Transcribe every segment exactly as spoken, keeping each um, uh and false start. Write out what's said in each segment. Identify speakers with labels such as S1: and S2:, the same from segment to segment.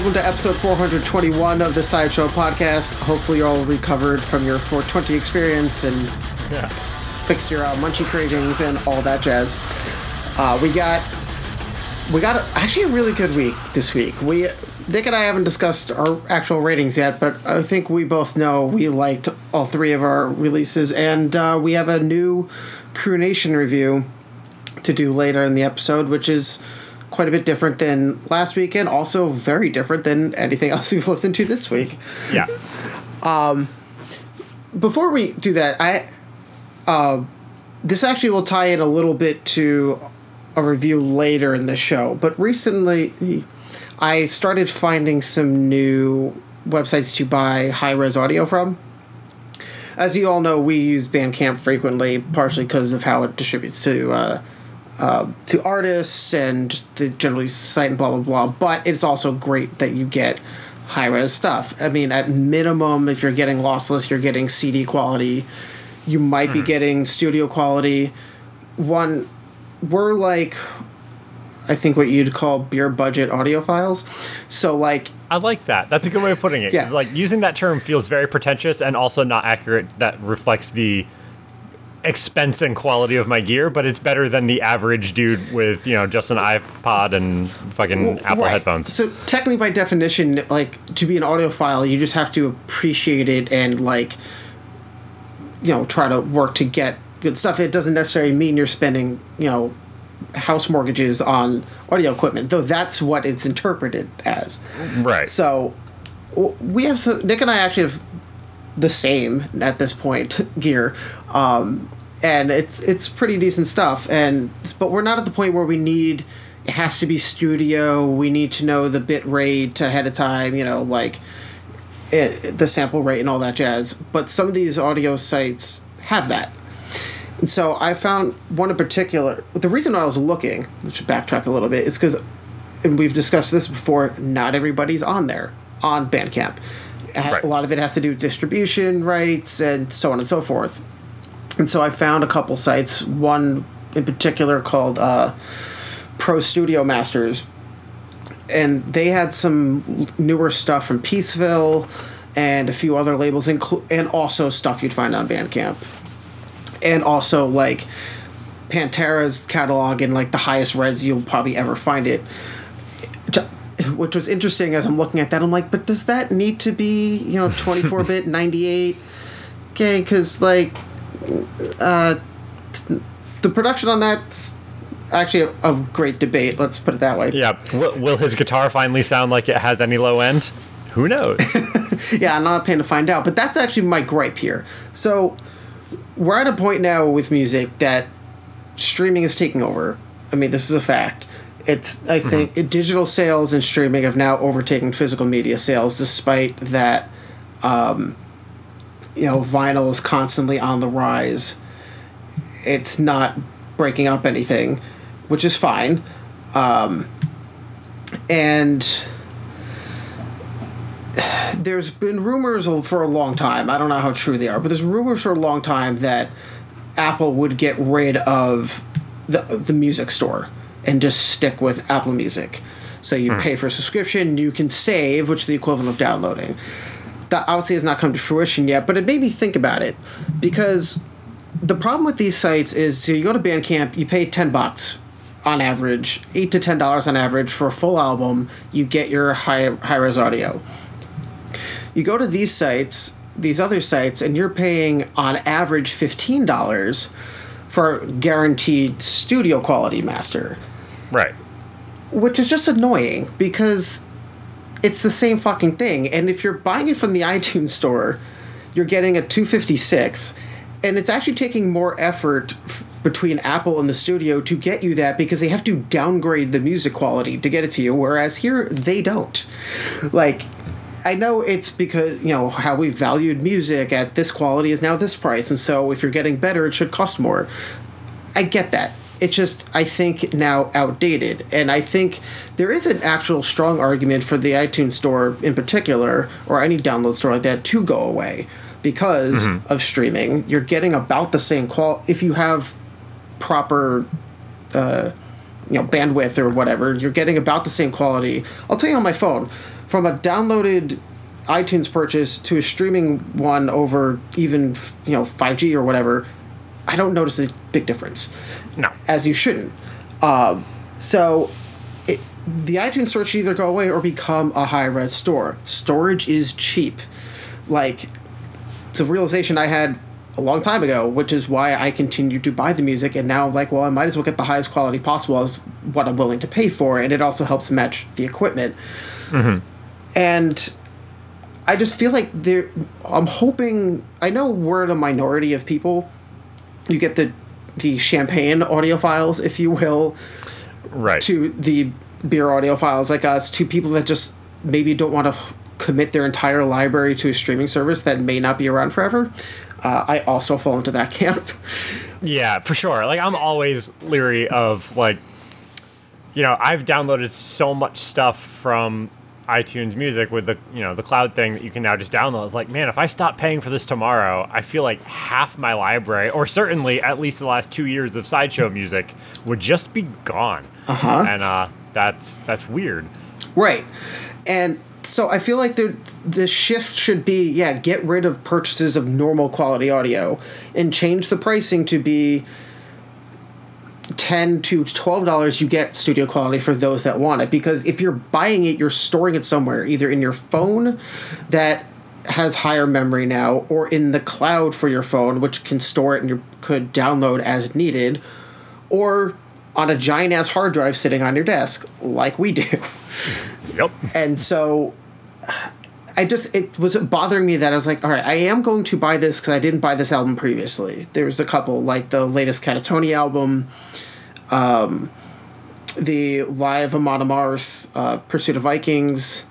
S1: welcome to episode four hundred twenty-one of the Sideshow Podcast. Hopefully you're all recovered from your four twenty experience and
S2: yeah.
S1: fixed your uh, munchie cravings and all that jazz. Uh, we got we got a, actually a really good week this week. We Nick and I haven't discussed our actual ratings yet, but I think we both know we liked all three of our releases, and uh, we have a new Crew Nation review to do later in the episode, which is quite a bit different than last week, and also very different than anything else we've listened to this week.
S2: Yeah.
S1: Um, before we do that, I uh, this actually will tie in a little bit to a review later in the show, but recently I started finding some new websites to buy high-res audio from. As you all know, we use Bandcamp frequently, partially because of how it distributes to uh, uh, to artists and just the generally site and blah, blah, blah. But it's also great that you get high-res stuff. I mean, at minimum, if you're getting lossless, you're getting C D quality. You might mm-hmm. be getting studio quality. One, we're like, I think what you'd call beer budget audiophiles. So, like...
S2: I like that. That's a good way of putting it.
S1: Yeah.
S2: Like, using that term feels very pretentious and also not accurate. That reflects the expense and quality of my gear, but it's better than the average dude with, you know, just an iPod and fucking well, Apple
S1: right.
S2: headphones.
S1: So, technically, by definition, like, to be an audiophile, you just have to appreciate it and, like, you know, try to work to get good stuff. It doesn't necessarily mean you're spending, you know, house mortgages on audio equipment, though that's what it's interpreted as.
S2: Right.
S1: So we have some, Nick and I actually have the same at this point gear, um, and it's it's pretty decent stuff. And but we're not at the point where we need it has to be studio. We need to know the bit rate ahead of time. You know, like it, the sample rate and all that jazz. But some of these audio sites have that. And so I found one in particular. The reason I was looking, we should backtrack a little bit, is because, and we've discussed this before, not everybody's on there, on Bandcamp.
S2: Right.
S1: A lot of it has to do with distribution rights and so on and so forth. And so I found a couple sites, one in particular called uh, Pro Studio Masters. And they had some newer stuff from Peaceville and a few other labels, inclu- and also stuff you'd find on Bandcamp. And also, like, Pantera's catalog in, like, the highest res you'll probably ever find it. Which was interesting as I'm looking at that. I'm like, but does that need to be, you know, twenty-four bit, ninety-eight? Okay, because, like, uh, the production on that's actually a, a great debate. Let's put it that way.
S2: Yeah. Will, will his guitar finally sound like it has any low end? Who knows?
S1: Yeah, I'm not paying to find out. But that's actually my gripe here. So... we're at a point now with music that streaming is taking over. I mean, this is a fact. It's I think mm-hmm. digital sales and streaming have now overtaken physical media sales, despite that, um, you know, vinyl is constantly on the rise. It's not breaking up anything, which is fine. Um, and... there's been rumors for a long time. I don't know how true they are, but there's rumors for a long time that Apple would get rid of the the music store and just stick with Apple Music. So you hmm. pay for a subscription, you can save, which is the equivalent of downloading. That obviously has not come to fruition yet, but it made me think about it, because the problem with these sites is, so you go to Bandcamp, you pay ten bucks on average, eight to ten dollars on average for a full album. You get your high high res audio. You go to these sites, these other sites, and you're paying on average fifteen dollars for guaranteed studio quality master.
S2: Right.
S1: Which is just annoying, because it's the same fucking thing. And if you're buying it from the iTunes store, you're getting a two fifty-six, and it's actually taking more effort f- between Apple and the studio to get you that, because they have to downgrade the music quality to get it to you, whereas here they don't. Like, I know it's because, you know, how we valued music at this quality is now this price, and so if you're getting better, it should cost more. I get that. It's just, I think, now outdated. And I think there is an actual strong argument for the iTunes store in particular, or any download store like that, to go away because mm-hmm. of streaming. You're getting about the same quality. If you have proper uh, you know, bandwidth or whatever, you're getting about the same quality. I'll tell you on my phone, from a downloaded iTunes purchase to a streaming one over even, you know, five G or whatever, I don't notice a big difference.
S2: No.
S1: As you shouldn't. Um, so it, the iTunes store should either go away or become a high-res store. Storage is cheap. Like, it's a realization I had a long time ago, which is why I continued to buy the music, and now I'm like, well, I might as well get the highest quality possible as what I'm willing to pay for, and it also helps match the equipment. Mm-hmm. And I just feel like there. I'm hoping. I know we're in a minority of people. You get the the champagne audiophiles, if you will,
S2: right,
S1: to the beer audiophiles like us, to people that just maybe don't want to commit their entire library to a streaming service that may not be around forever. Uh, I also fall into that camp.
S2: Yeah, for sure. Like, I'm always leery of, like, you know, I've downloaded so much stuff from iTunes Music with the, you know, the cloud thing that you can now just download. It's like, man, if I stop paying for this tomorrow, I feel like half my library, or certainly at least the last two years of Sideshow music, would just be gone.
S1: Uh-huh.
S2: And uh, that's that's weird.
S1: Right. And so I feel like the the shift should be, yeah, get rid of purchases of normal quality audio and change the pricing to be ten to twelve dollars. You get studio quality for those that want it, because if you're buying it, you're storing it somewhere, either in your phone that has higher memory now, or in the cloud for your phone, which can store it and you could download as needed, or on a giant ass hard drive sitting on your desk like we do.
S2: Yep.
S1: And so I just, it was bothering me that I was like, all right, I am going to buy this because I didn't buy this album previously. There's a couple, like the latest Catatoni album, um, the live Amon Amarth, uh, Pursuit of Vikings,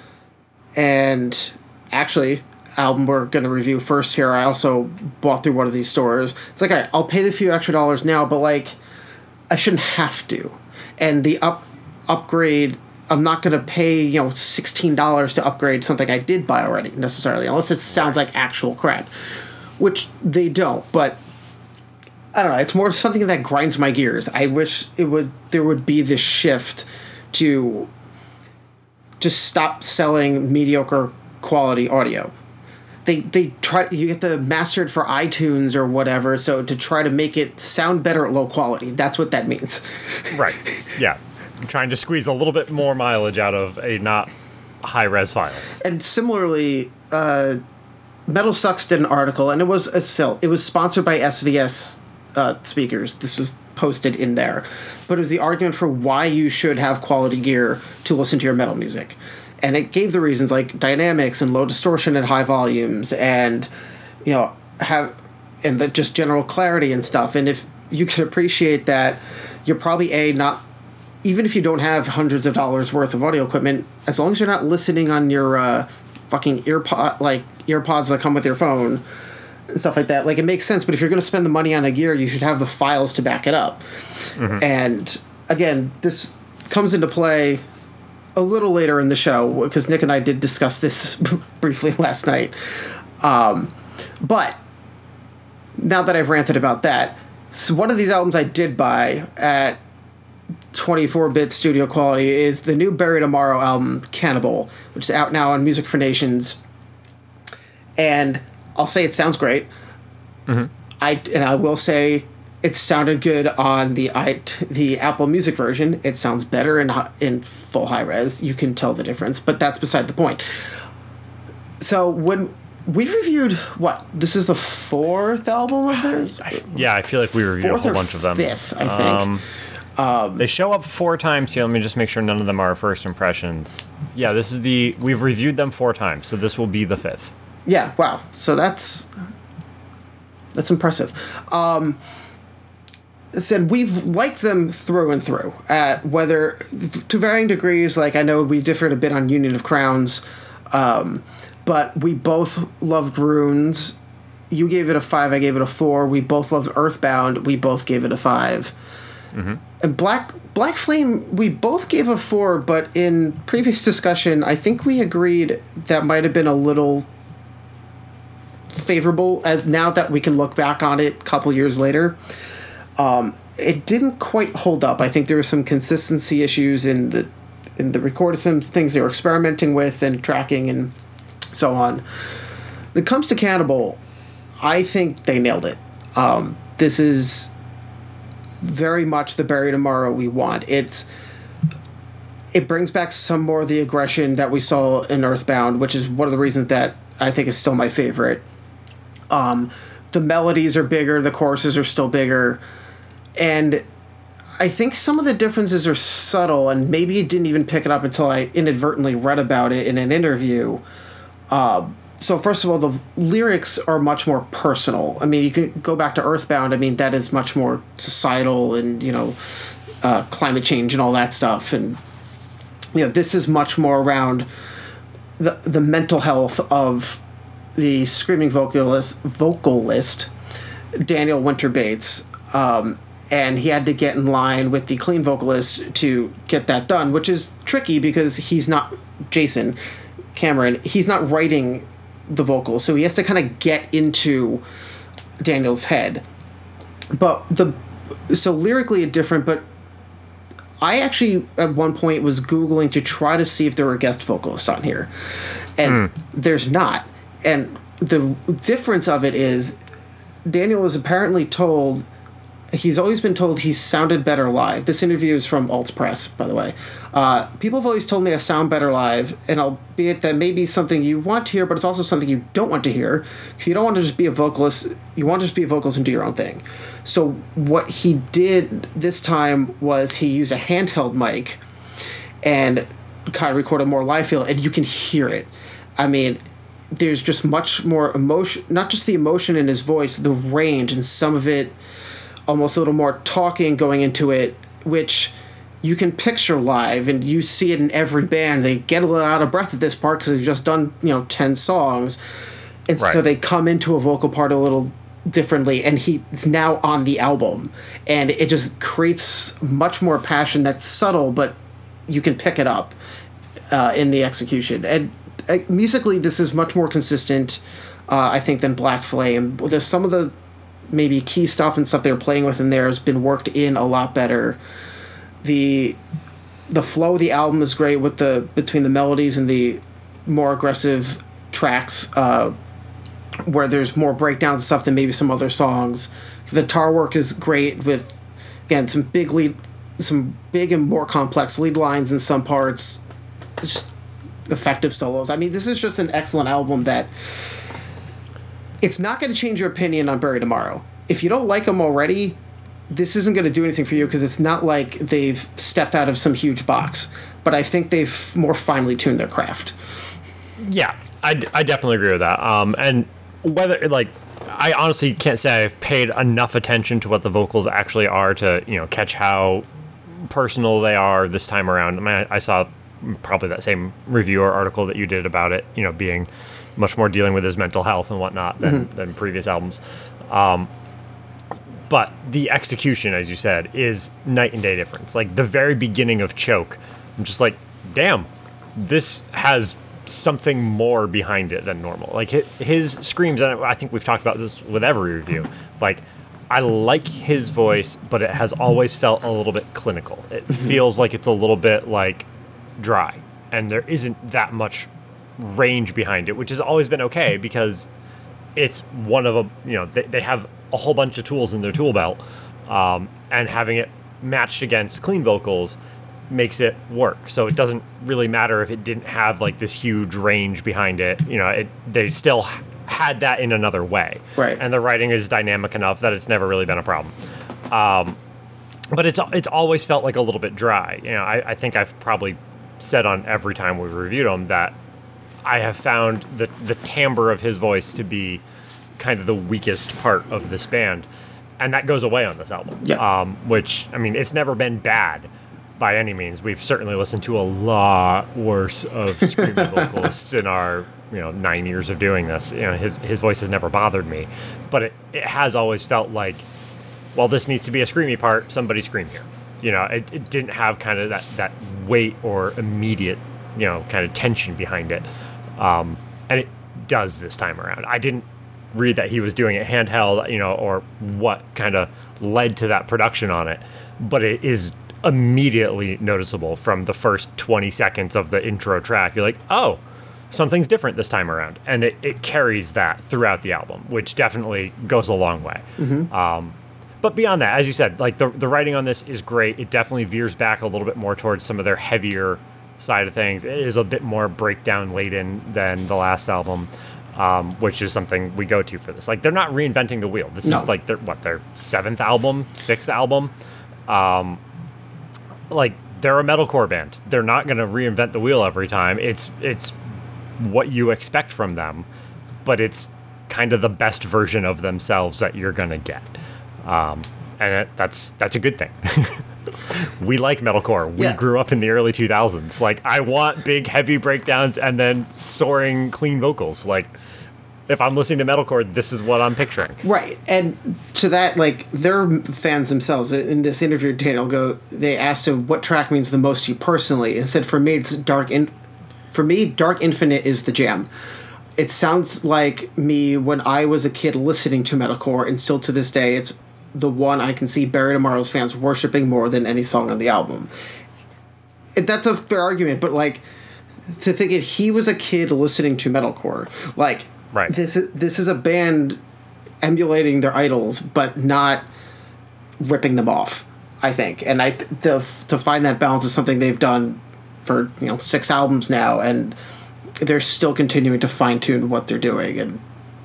S1: and actually, album we're going to review first here, I also bought through one of these stores. It's like, all right, I'll pay the few extra dollars now, but like, I shouldn't have to. And the up upgrade, I'm not going to pay, you know, sixteen dollars to upgrade something I did buy already, necessarily, unless it sounds like actual crap, which they don't. But I don't know, it's more something that grinds my gears. I wish it would there would be this shift to just stop selling mediocre quality audio. They they try you get the mastered for iTunes or whatever, so to try to make it sound better at low quality. That's what that means.
S2: Right. Yeah. I'm trying to squeeze a little bit more mileage out of a not high-res file.
S1: And similarly, uh, Metal Sucks did an article, and it was a sell. It was sponsored by S V S uh, speakers. This was posted in there, but it was the argument for why you should have quality gear to listen to your metal music. And it gave the reasons like dynamics and low distortion at high volumes, and you know have and the just general clarity and stuff. And if you can appreciate that, you're probably a not even if you don't have hundreds of dollars worth of audio equipment, as long as you're not listening on your uh, fucking earpod like earpods that come with your phone and stuff like that. Like, it makes sense. But if you're going to spend the money on a gear, you should have the files to back it up. Mm-hmm. And again, this comes into play a little later in the show, because Nick and I did discuss this briefly last night. Um, but now that I've ranted about that, so one of these albums I did buy at twenty-four bit studio quality is the new Buried Tomorrow album, Cannibal, which is out now on Music for Nations. And I'll say it sounds great. Mm-hmm. I and I will say it sounded good on the I, the Apple Music version. It sounds better in in full high res. You can tell the difference, but that's beside the point. So when we reviewed what this is the fourth album of theirs.
S2: Yeah, I feel like we reviewed
S1: fourth
S2: a whole bunch of them.
S1: Fifth, I think.
S2: Um, um, they show up four times here. Let me just make sure none of them are first impressions. Yeah, this is the we've reviewed them four times, so this will be the fifth.
S1: Yeah. Wow. So that's that's impressive. Um, said we've liked them through and through, at whether to varying degrees. Like, I know we differed a bit on Union of Crowns, um, but we both loved Runes. You gave it a five, I gave it a four. We both loved Earthbound. We both gave it a five. Mm-hmm. And Black Black Flame, we both gave a four, but in previous discussion, I think we agreed that might have been a little favorable, as now that we can look back on it a couple years later. Um, it didn't quite hold up. I think there were some consistency issues in the in the recorded things, things they were experimenting with and tracking and so on. When it comes to Cannibal, I think they nailed it. Um, this is very much the Bury Tomorrow we want. It's it brings back some more of the aggression that we saw in Earthbound, which is one of the reasons that I think is still my favorite. Um, the melodies are bigger, the choruses are still bigger, and I think some of the differences are subtle, and maybe you didn't even pick it up until I inadvertently read about it in an interview. Uh, so first of all, the lyrics are much more personal. I mean, you can go back to Earthbound. I mean, that is much more societal and, you know, uh, climate change and all that stuff. And, you know, this is much more around the the mental health of the screaming vocalist, vocalist Daniel Winter Bates. Um, and he had to get in line with the clean vocalist to get that done, which is tricky because he's not Jason Cameron. He's not writing the vocals, so he has to kind of get into Daniel's head. But the so lyrically different, but I actually at one point was Googling to try to see if there were guest vocalists on here, and mm. there's not. And the difference of it is Daniel was apparently told, he's always been told he sounded better live. This interview is from Alt Press, by the way. Uh, people have always told me I sound better live, and albeit that may be something you want to hear, but it's also something you don't want to hear. You don't want to just be a vocalist. You want to just be a vocalist and do your own thing. So what he did this time was he used a handheld mic and kind of recorded more live feel, and you can hear it. I mean, there's just much more emotion, not just the emotion in his voice, the range, and some of it almost a little more talking going into it, which you can picture live, and you see it in every band. They get a little out of breath at this part because they've just done, you know, ten songs, and right. so they come into a vocal part a little differently, and he's now on the album, and it just creates much more passion that's subtle, but you can pick it up uh, in the execution. And uh, musically, this is much more consistent, uh, I think, than Black Flame. There's some of the maybe key stuff and stuff they were playing with in there has been worked in a lot better. The the flow of the album is great with the between the melodies and the more aggressive tracks, uh, where there's more breakdowns and stuff than maybe some other songs. The guitar work is great with, again, some big lead, some big and more complex lead lines in some parts. It's just effective solos. I mean, this is just an excellent album that it's not going to change your opinion on Bury Tomorrow. If you don't like them already, this isn't going to do anything for you because it's not like they've stepped out of some huge box. But I think they've more finely tuned their craft.
S2: Yeah, I, I definitely agree with that. Um, and whether, like, I honestly can't say I've paid enough attention to what the vocals actually are to, you know, catch how personal they are this time around. I mean, I, I saw probably that same review or article that you did about it, you know, being much more dealing with his mental health and whatnot than, mm-hmm. than previous albums. Um, but the execution, as you said, is night and day difference. Like the very beginning of Choke, I'm just like, damn, this has something more behind it than normal. Like his, his screams, and I think we've talked about this with every review, like I like his voice, but it has always felt a little bit clinical. It mm-hmm. feels like it's a little bit like dry, and there isn't that much range behind it, which has always been okay because it's one of a, you know, they, they have a whole bunch of tools in their tool belt, um, and having it matched against clean vocals makes it work. So it doesn't really matter if it didn't have like this huge range behind it. You know, it they still had that in another way,
S1: right?
S2: And the writing is dynamic enough that it's never really been a problem. Um, but it's it's always felt like a little bit dry. You know, I, I think I've probably said on every time we've reviewed him that I have found the the timbre of his voice to be kind of the weakest part of this band, and that goes away on this album.
S1: Yeah.
S2: Um, which, I mean, it's never been bad by any means. We've certainly listened to a lot worse of screaming vocalists in our, you know, nine years of doing this. You know, his his voice has never bothered me, but it, it has always felt like, well, this needs to be a screamy part, somebody scream here. You know, it, it didn't have kind of that, that weight or immediate, you know, kind of tension behind it. Um, and it does this time around. I didn't read that he was doing it handheld, you know, or what kind of led to that production on it, but it is immediately noticeable from the first twenty seconds of the intro track. You're like, oh, something's different this time around. And it, it carries that throughout the album, which definitely goes a long way.
S1: Mm-hmm.
S2: Um, but beyond that, as you said, like the, the writing on this is great. It definitely veers back a little bit more towards some of their heavier side of things. It is a bit more breakdown laden than the last album, um, which is something we go to for this. Like, they're not reinventing the wheel. This
S1: No.
S2: is like their, what, their seventh album, sixth album. Um, like, they're a metalcore band. They're not going to reinvent the wheel every time. It's it's what you expect from them, but it's kind of the best version of themselves that you're going to get. Um, and it, that's that's a good thing. We like metalcore. We
S1: Yeah.
S2: grew up in the early two thousands. Like, I want big, heavy breakdowns and then soaring, clean vocals. Like, if I'm listening to metalcore, this is what I'm picturing.
S1: Right, and to that, like, they're fans themselves. In this interview, Daniel go, they asked him what track means the most to you personally, and said, "For me, it's Dark. In- for me, Dark Infinite is the jam. It sounds like me when I was a kid listening to metalcore, and still to this day, it's the one I can see Bury Tomorrow's fans worshiping more than any song on the album." It, that's a fair argument, but like, to think it, he was a kid listening to metalcore, like.
S2: Right.
S1: This is this is a band emulating their idols, but not ripping them off, I think. And I the, to find that balance is something they've done for, you know, six albums now, and they're still continuing to fine tune what they're doing. And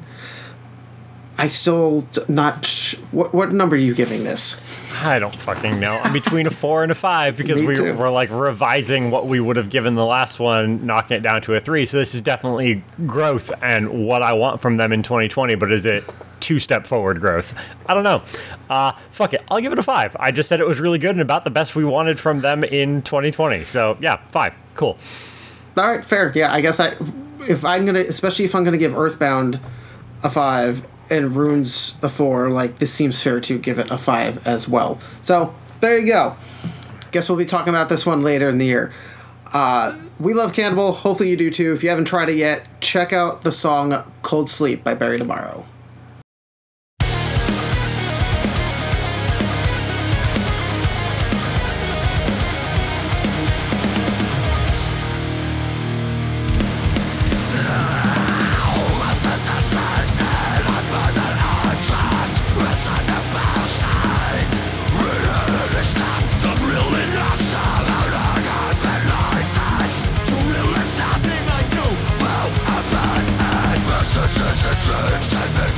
S1: I still not sh- what what number are you giving this?
S2: I don't fucking know. I'm between a four and a five because
S1: Me
S2: we
S1: too.
S2: were like revising what we would have given the last one, knocking it down to a three. So this is definitely growth and what I want from them in twenty twenty. But is it two step forward growth? I don't know. Uh, fuck it. I'll give it a five. I just said it was really good and about the best we wanted from them in twenty twenty. So yeah, five. Cool.
S1: All right, fair. Yeah, I guess I if I'm gonna, especially if I'm gonna give Earthbound a five and Runes a four, like, this seems fair to give it a five as well. So there you go. Guess we'll be talking about this one later in the year. Uh, we love Cannibal. Hopefully you do too. If you haven't tried it yet, check out the song Cold Sleep by Bury Tomorrow.
S3: Messages and dreams take me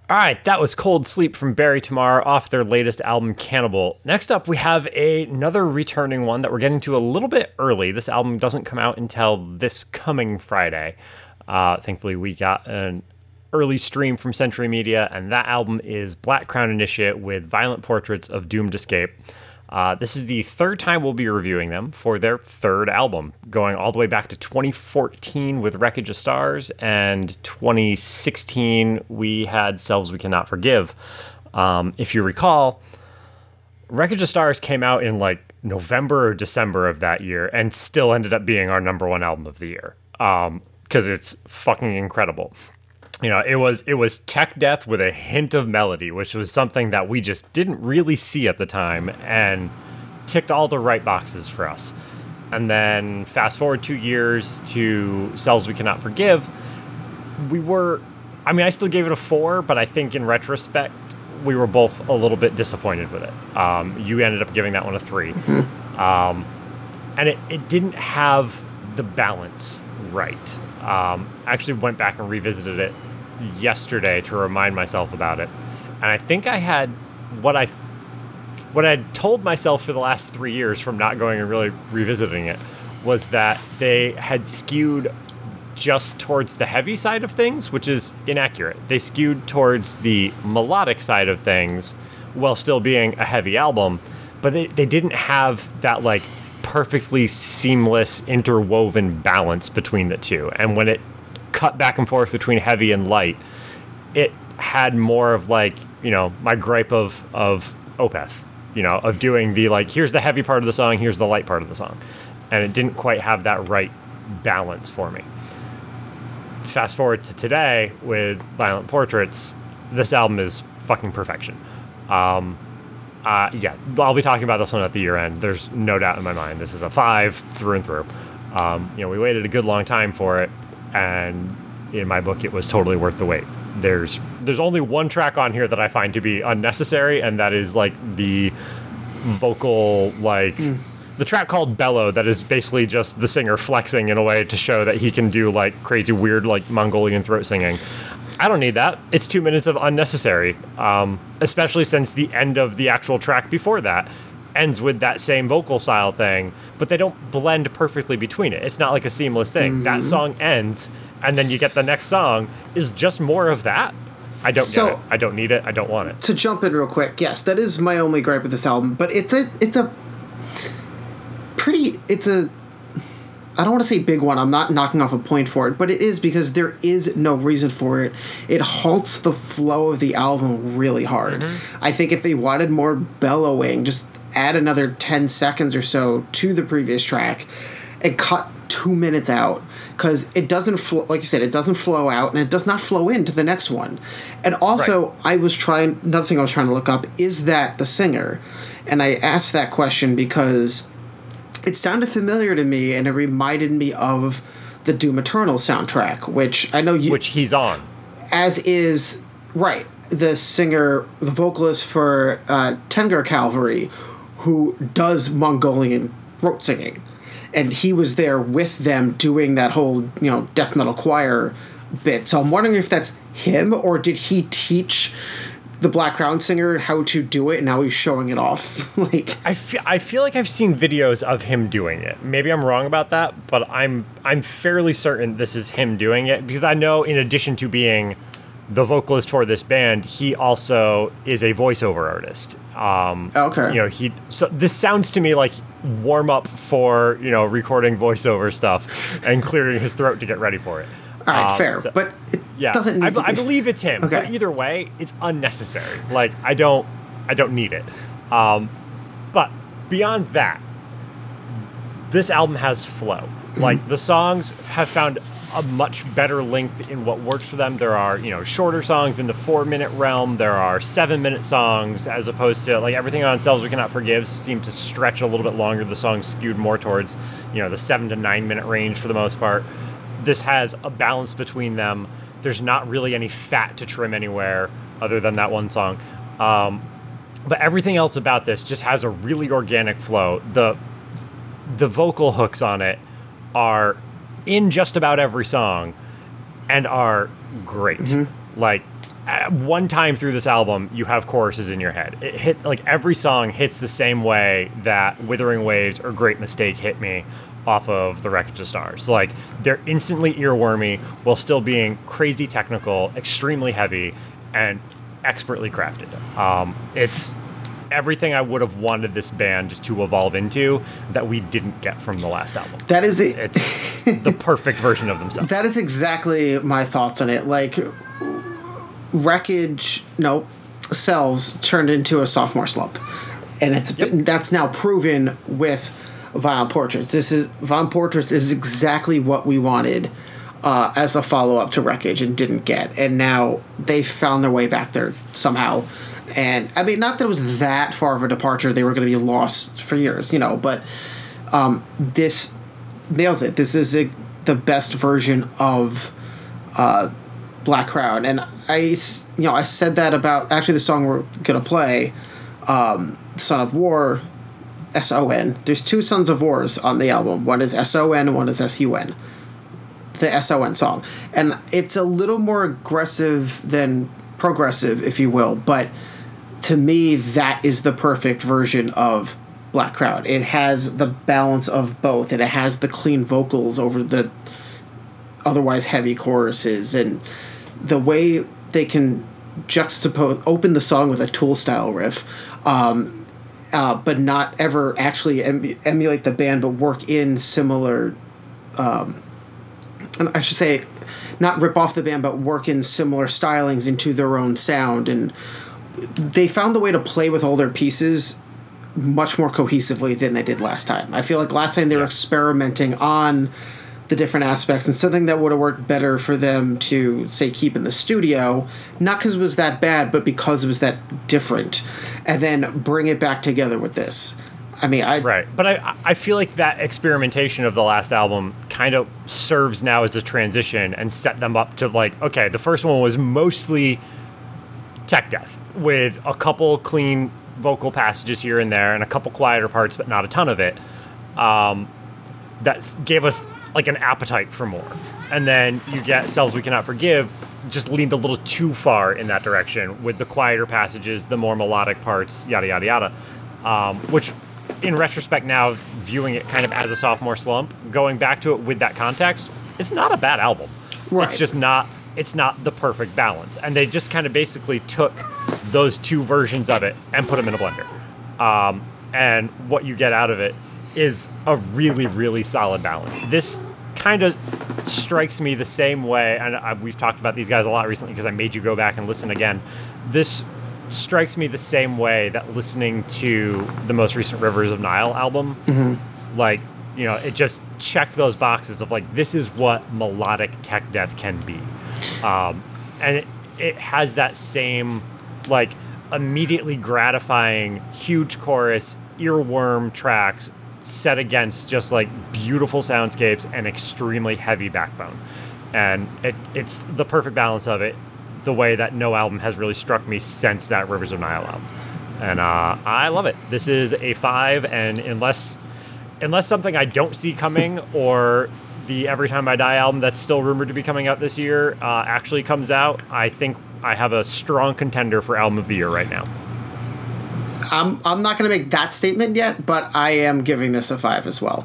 S2: All right, that was Cold Sleep from Bury Tomorrow off their latest album, Cannibal. Next up, we have a, another returning one that we're getting to a little bit early. This album doesn't come out until this coming Friday. Uh, thankfully, we got an early stream from Century Media, and that album is Black Crown Initiate with Violent Portraits of Doomed Escape. Uh, this is the third time we'll be reviewing them for their third album, going all the way back to twenty fourteen with Wreckage of Stars, and twenty sixteen we had Selves We Cannot Forgive. Um, if you recall, Wreckage of Stars came out in like November or December of that year and still ended up being our number one album of the year, um, because it's fucking incredible. You know, it was it was tech death with a hint of melody, which was something that we just didn't really see at the time, and ticked all the right boxes for us. And then fast forward two years to Selves We Cannot Forgive, we were, I mean, I still gave it a four, but I think in retrospect, we were both a little bit disappointed with it. Um, you ended up giving that one a three. Mm-hmm. Um, and it, it didn't have the balance right. Um, I actually went back and revisited it yesterday to remind myself about it, and I think I had what I what I had told myself for the last three years from not going and really revisiting it was that they had skewed just towards the heavy side of things, which is inaccurate. They skewed towards the melodic side of things while still being a heavy album, but they, they didn't have that like perfectly seamless interwoven balance between the two. And when it cut back and forth between heavy and light, it had more of like, you know, my gripe of of Opeth, you know, of doing the like, here's the heavy part of the song, here's the light part of the song. And it didn't quite have that right balance for me. Fast forward to today with Violent Portraits, this album is fucking perfection. Um, uh, yeah, I'll be talking about this one at the year end. There's no doubt in my mind. This is a five through and through. Um, you know, we waited a good long time for it, and in my book, it was totally worth the wait. There's there's only one track on here that I find to be unnecessary, and that is like the vocal, like mm. the track called Bellow, that is basically just the singer flexing in a way to show that he can do like crazy, weird, like Mongolian throat singing. I don't need that. It's two minutes of unnecessary, um, especially since the end of the actual track before that ends with that same vocal style thing, but they don't blend perfectly between it. It's not like a seamless thing. Mm-hmm. That song ends, and then you get the next song is just more of that. I don't so, get it. I don't need it. I don't want it.
S1: To jump in real quick, yes, that is my only gripe with this album, but it's a it's a pretty it's a I don't want to say big one. I'm not knocking off a point for it, but it is because there is no reason for it. It halts the flow of the album really hard. Mm-hmm. I think if they wanted more bellowing, just add another ten seconds or so to the previous track and cut two minutes out, because it doesn't flow, like you said, it doesn't flow out, and it does not flow into the next one. And also, right. I was trying, another thing I was trying to look up, is that the singer? And I asked that question because it sounded familiar to me, and it reminded me of the Doom Eternal soundtrack, which I know you...
S2: Which he's on.
S1: As is, right, the singer, the vocalist for uh, Tengar Cavalry, who does Mongolian throat singing. And he was there with them doing that whole, you know, death metal choir bit. So I'm wondering if that's him, or did he teach the Black Crown singer how to do it, and now he's showing it off? Like,
S2: I feel, I feel like I've seen videos of him doing it. Maybe I'm wrong about that, but I'm I'm fairly certain this is him doing it, because I know in addition to being the vocalist for this band, he also is a voiceover artist. Um,
S1: okay.
S2: You know, he. So this sounds to me like warm up for, you know, recording voiceover stuff and clearing his throat to get ready for it.
S1: All right, um, fair, so, but it
S2: yeah,
S1: doesn't. Need
S2: I,
S1: to be.
S2: I believe it's him. Okay. But either way, it's unnecessary. Like I don't, I don't need it. Um, but beyond that, this album has flow. Like the songs have found a much better length in what works for them. There are, you know, shorter songs in the four minute realm. There are seven minute songs, as opposed to like everything on Selves We Cannot Forgive seemed to stretch a little bit longer. The songs skewed more towards, you know, the seven to nine minute range for the most part. This has a balance between them. There's not really any fat to trim anywhere other than that one song. Um, but everything else about this just has a really organic flow. The the vocal hooks on it are in just about every song and are great. Mm-hmm. Like, at one time through this album, you have choruses in your head. It hit like every song hits the same way that Withering Waves or Great Mistake hit me off of The Wreckage of Stars. Like, they're instantly earwormy while still being crazy technical, extremely heavy, and expertly crafted. Um, it's everything I would have wanted this band to evolve into that we didn't get from the last album.
S1: That is a,
S2: it's the perfect version of themselves.
S1: That is exactly my thoughts on it. Like, Wreckage, no, Selves turned into a sophomore slump, and it's yep. been, that's now proven with Violent Portraits. This is Violent Portraits is exactly what we wanted uh, as a follow up to Wreckage and didn't get, and now they found their way back there somehow. And I mean, not that it was that far of a departure; they were going to be lost for years, you know. But um, this nails it. This is a, the best version of uh, Black Crown, and I, you know, I said that about actually the song we're going to play, um, "Son of War." S O N. There's two Sons of Wars on the album. One is S O N and one is S U N. The S O N song. And it's a little more aggressive than progressive, if you will, but to me, that is the perfect version of Black Crown. It has the balance of both, and it has the clean vocals over the otherwise heavy choruses, and the way they can juxtapose, open the song with a Tool-style riff, um, Uh, but not ever actually em- emulate the band, but work in similar, um, and I should say, not rip off the band, but work in similar stylings into their own sound. And they found the way to play with all their pieces much more cohesively than they did last time. I feel like last time they were experimenting on the different aspects, and something that would have worked better for them to, say, keep in the studio, not because it was that bad, but because it was that different, and then bring it back together with this. I mean, I...
S2: Right, but I I feel like that experimentation of the last album kind of serves now as a transition and set them up to, like, okay, the first one was mostly tech death, with a couple clean vocal passages here and there, and a couple quieter parts, but not a ton of it. Um, that gave us like an appetite for more. And then you get Selves We Cannot Forgive just leaned a little too far in that direction with the quieter passages, the more melodic parts, yada, yada, yada. Um, which, in retrospect now, viewing it kind of as a sophomore slump, going back to it with that context, it's not a bad album. Right. It's just not, it's not the perfect balance. And they just kind of basically took those two versions of it and put them in a blender. Um, and what you get out of it is a really, really solid balance. This kind of strikes me the same way, and I, we've talked about these guys a lot recently because I made you go back and listen again. This strikes me the same way that listening to the most recent Rivers of Nile album, mm-hmm. like, you know, it just checked those boxes of, like, this is what melodic tech death can be. Um, and it, it has that same, like, immediately gratifying, huge chorus, earworm tracks, set against just like beautiful soundscapes and extremely heavy backbone. And it, it's the perfect balance of it, the way that no album has really struck me since that Rivers of Nile album. And uh, I love it. This is a five, and unless unless something I don't see coming or the Every Time I Die album that's still rumored to be coming out this year uh, actually comes out, I think I have a strong contender for Album of the Year right now.
S1: I'm I'm not going to make that statement yet, but I am giving this a five as well.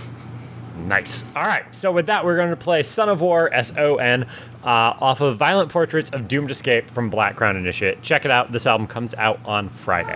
S2: Nice. All right. So with that, we're going to play Son of War, S O N, uh, off of Violent Portraits of Doomed Escape from Black Crown Initiate. Check it out. This album comes out on Friday.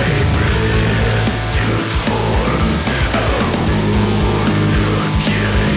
S3: Form a wound again.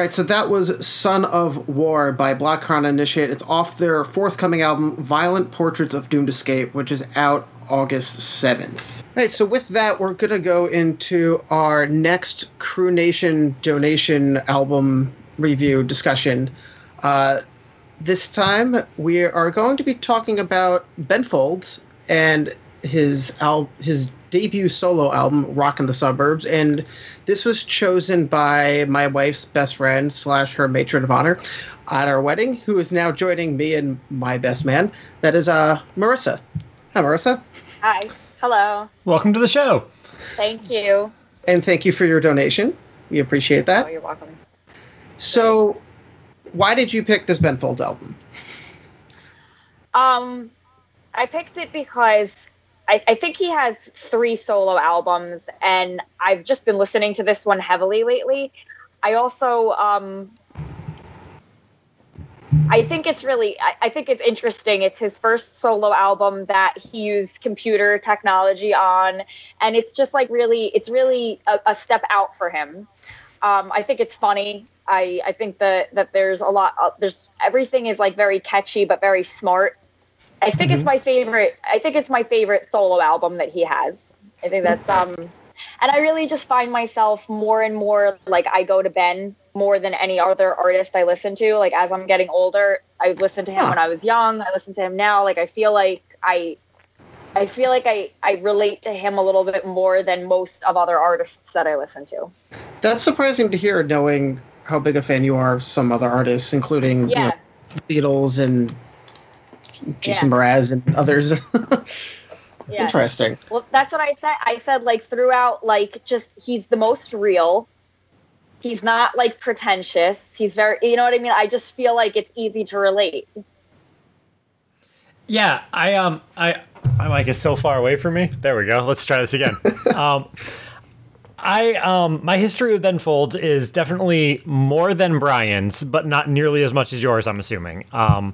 S1: right, so that was Son of War by Black Crown Initiate. It's off their forthcoming album, Violent Portraits of Doomed Escape, which is out August seventh. All right, so with that, we're going to go into our next Crew Nation donation album review discussion. Uh, this time, we are going to be talking about Ben Folds and his al- his debut solo album, Rockin' the Suburbs, and this was chosen by my wife's best friend slash her matron of honor at our wedding, who is now joining me and my best man. That is uh, Marissa. Hi, Marissa.
S3: Hi. Hello.
S2: Welcome to the show.
S3: Thank you.
S1: And thank you for your donation. We appreciate that.
S3: Oh, you're welcome.
S1: So, why did you pick this Ben Folds album?
S3: Um, I picked it because I, I think he has three solo albums, and I've just been listening to this one heavily lately. I also, um, I think it's really, I, I think it's interesting. It's his first solo album that he used computer technology on, and it's just like really, it's really a, a step out for him. Um, I think it's funny. I, I think that, that there's a lot, uh, there's, everything is like very catchy, but very smart. I think mm-hmm. it's my favorite. I think it's my favorite solo album that he has. I think that's um, and I really just find myself more and more like I go to Ben more than any other artist I listen to. Like as I'm getting older, I listened to him huh. when I was young. I listen to him now. Like I feel like I, I feel like I I relate to him a little bit more than most of other artists that I listen to.
S1: That's surprising to hear, knowing how big a fan you are of some other artists, including
S3: yeah.
S1: you know, Beatles and Jason
S3: yeah.
S1: Mraz and others.
S3: yeah.
S1: Interesting.
S3: Well, that's what I said. I said, like, throughout, like, just, he's the most real. He's not, like, pretentious. He's very, you know what I mean? I just feel like it's easy to relate.
S2: Yeah, I, um, I, my mic is so far away from me. There we go. Let's try this again. um, I, um, my history with Ben Folds is definitely more than Brian's, but not nearly as much as yours, I'm assuming. Um,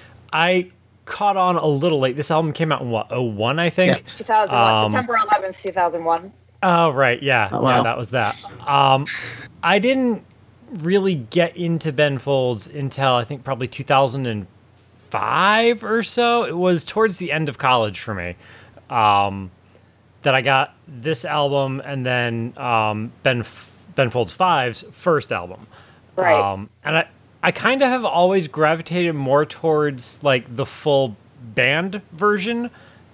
S2: I caught on a little late. This album came out in what, oh one, I think?
S3: Yeah. two thousand one, um, September eleventh, two thousand one.
S2: Oh, right, yeah.
S1: Oh, wow.
S2: Yeah, that was that. Um, I didn't really get into Ben Folds until I think probably two thousand five or so. It was towards the end of college for me um, that I got this album and then um, Ben F- Ben Folds five's first album.
S3: Right.
S2: Um, and I... I kind of have always gravitated more towards like the full band version.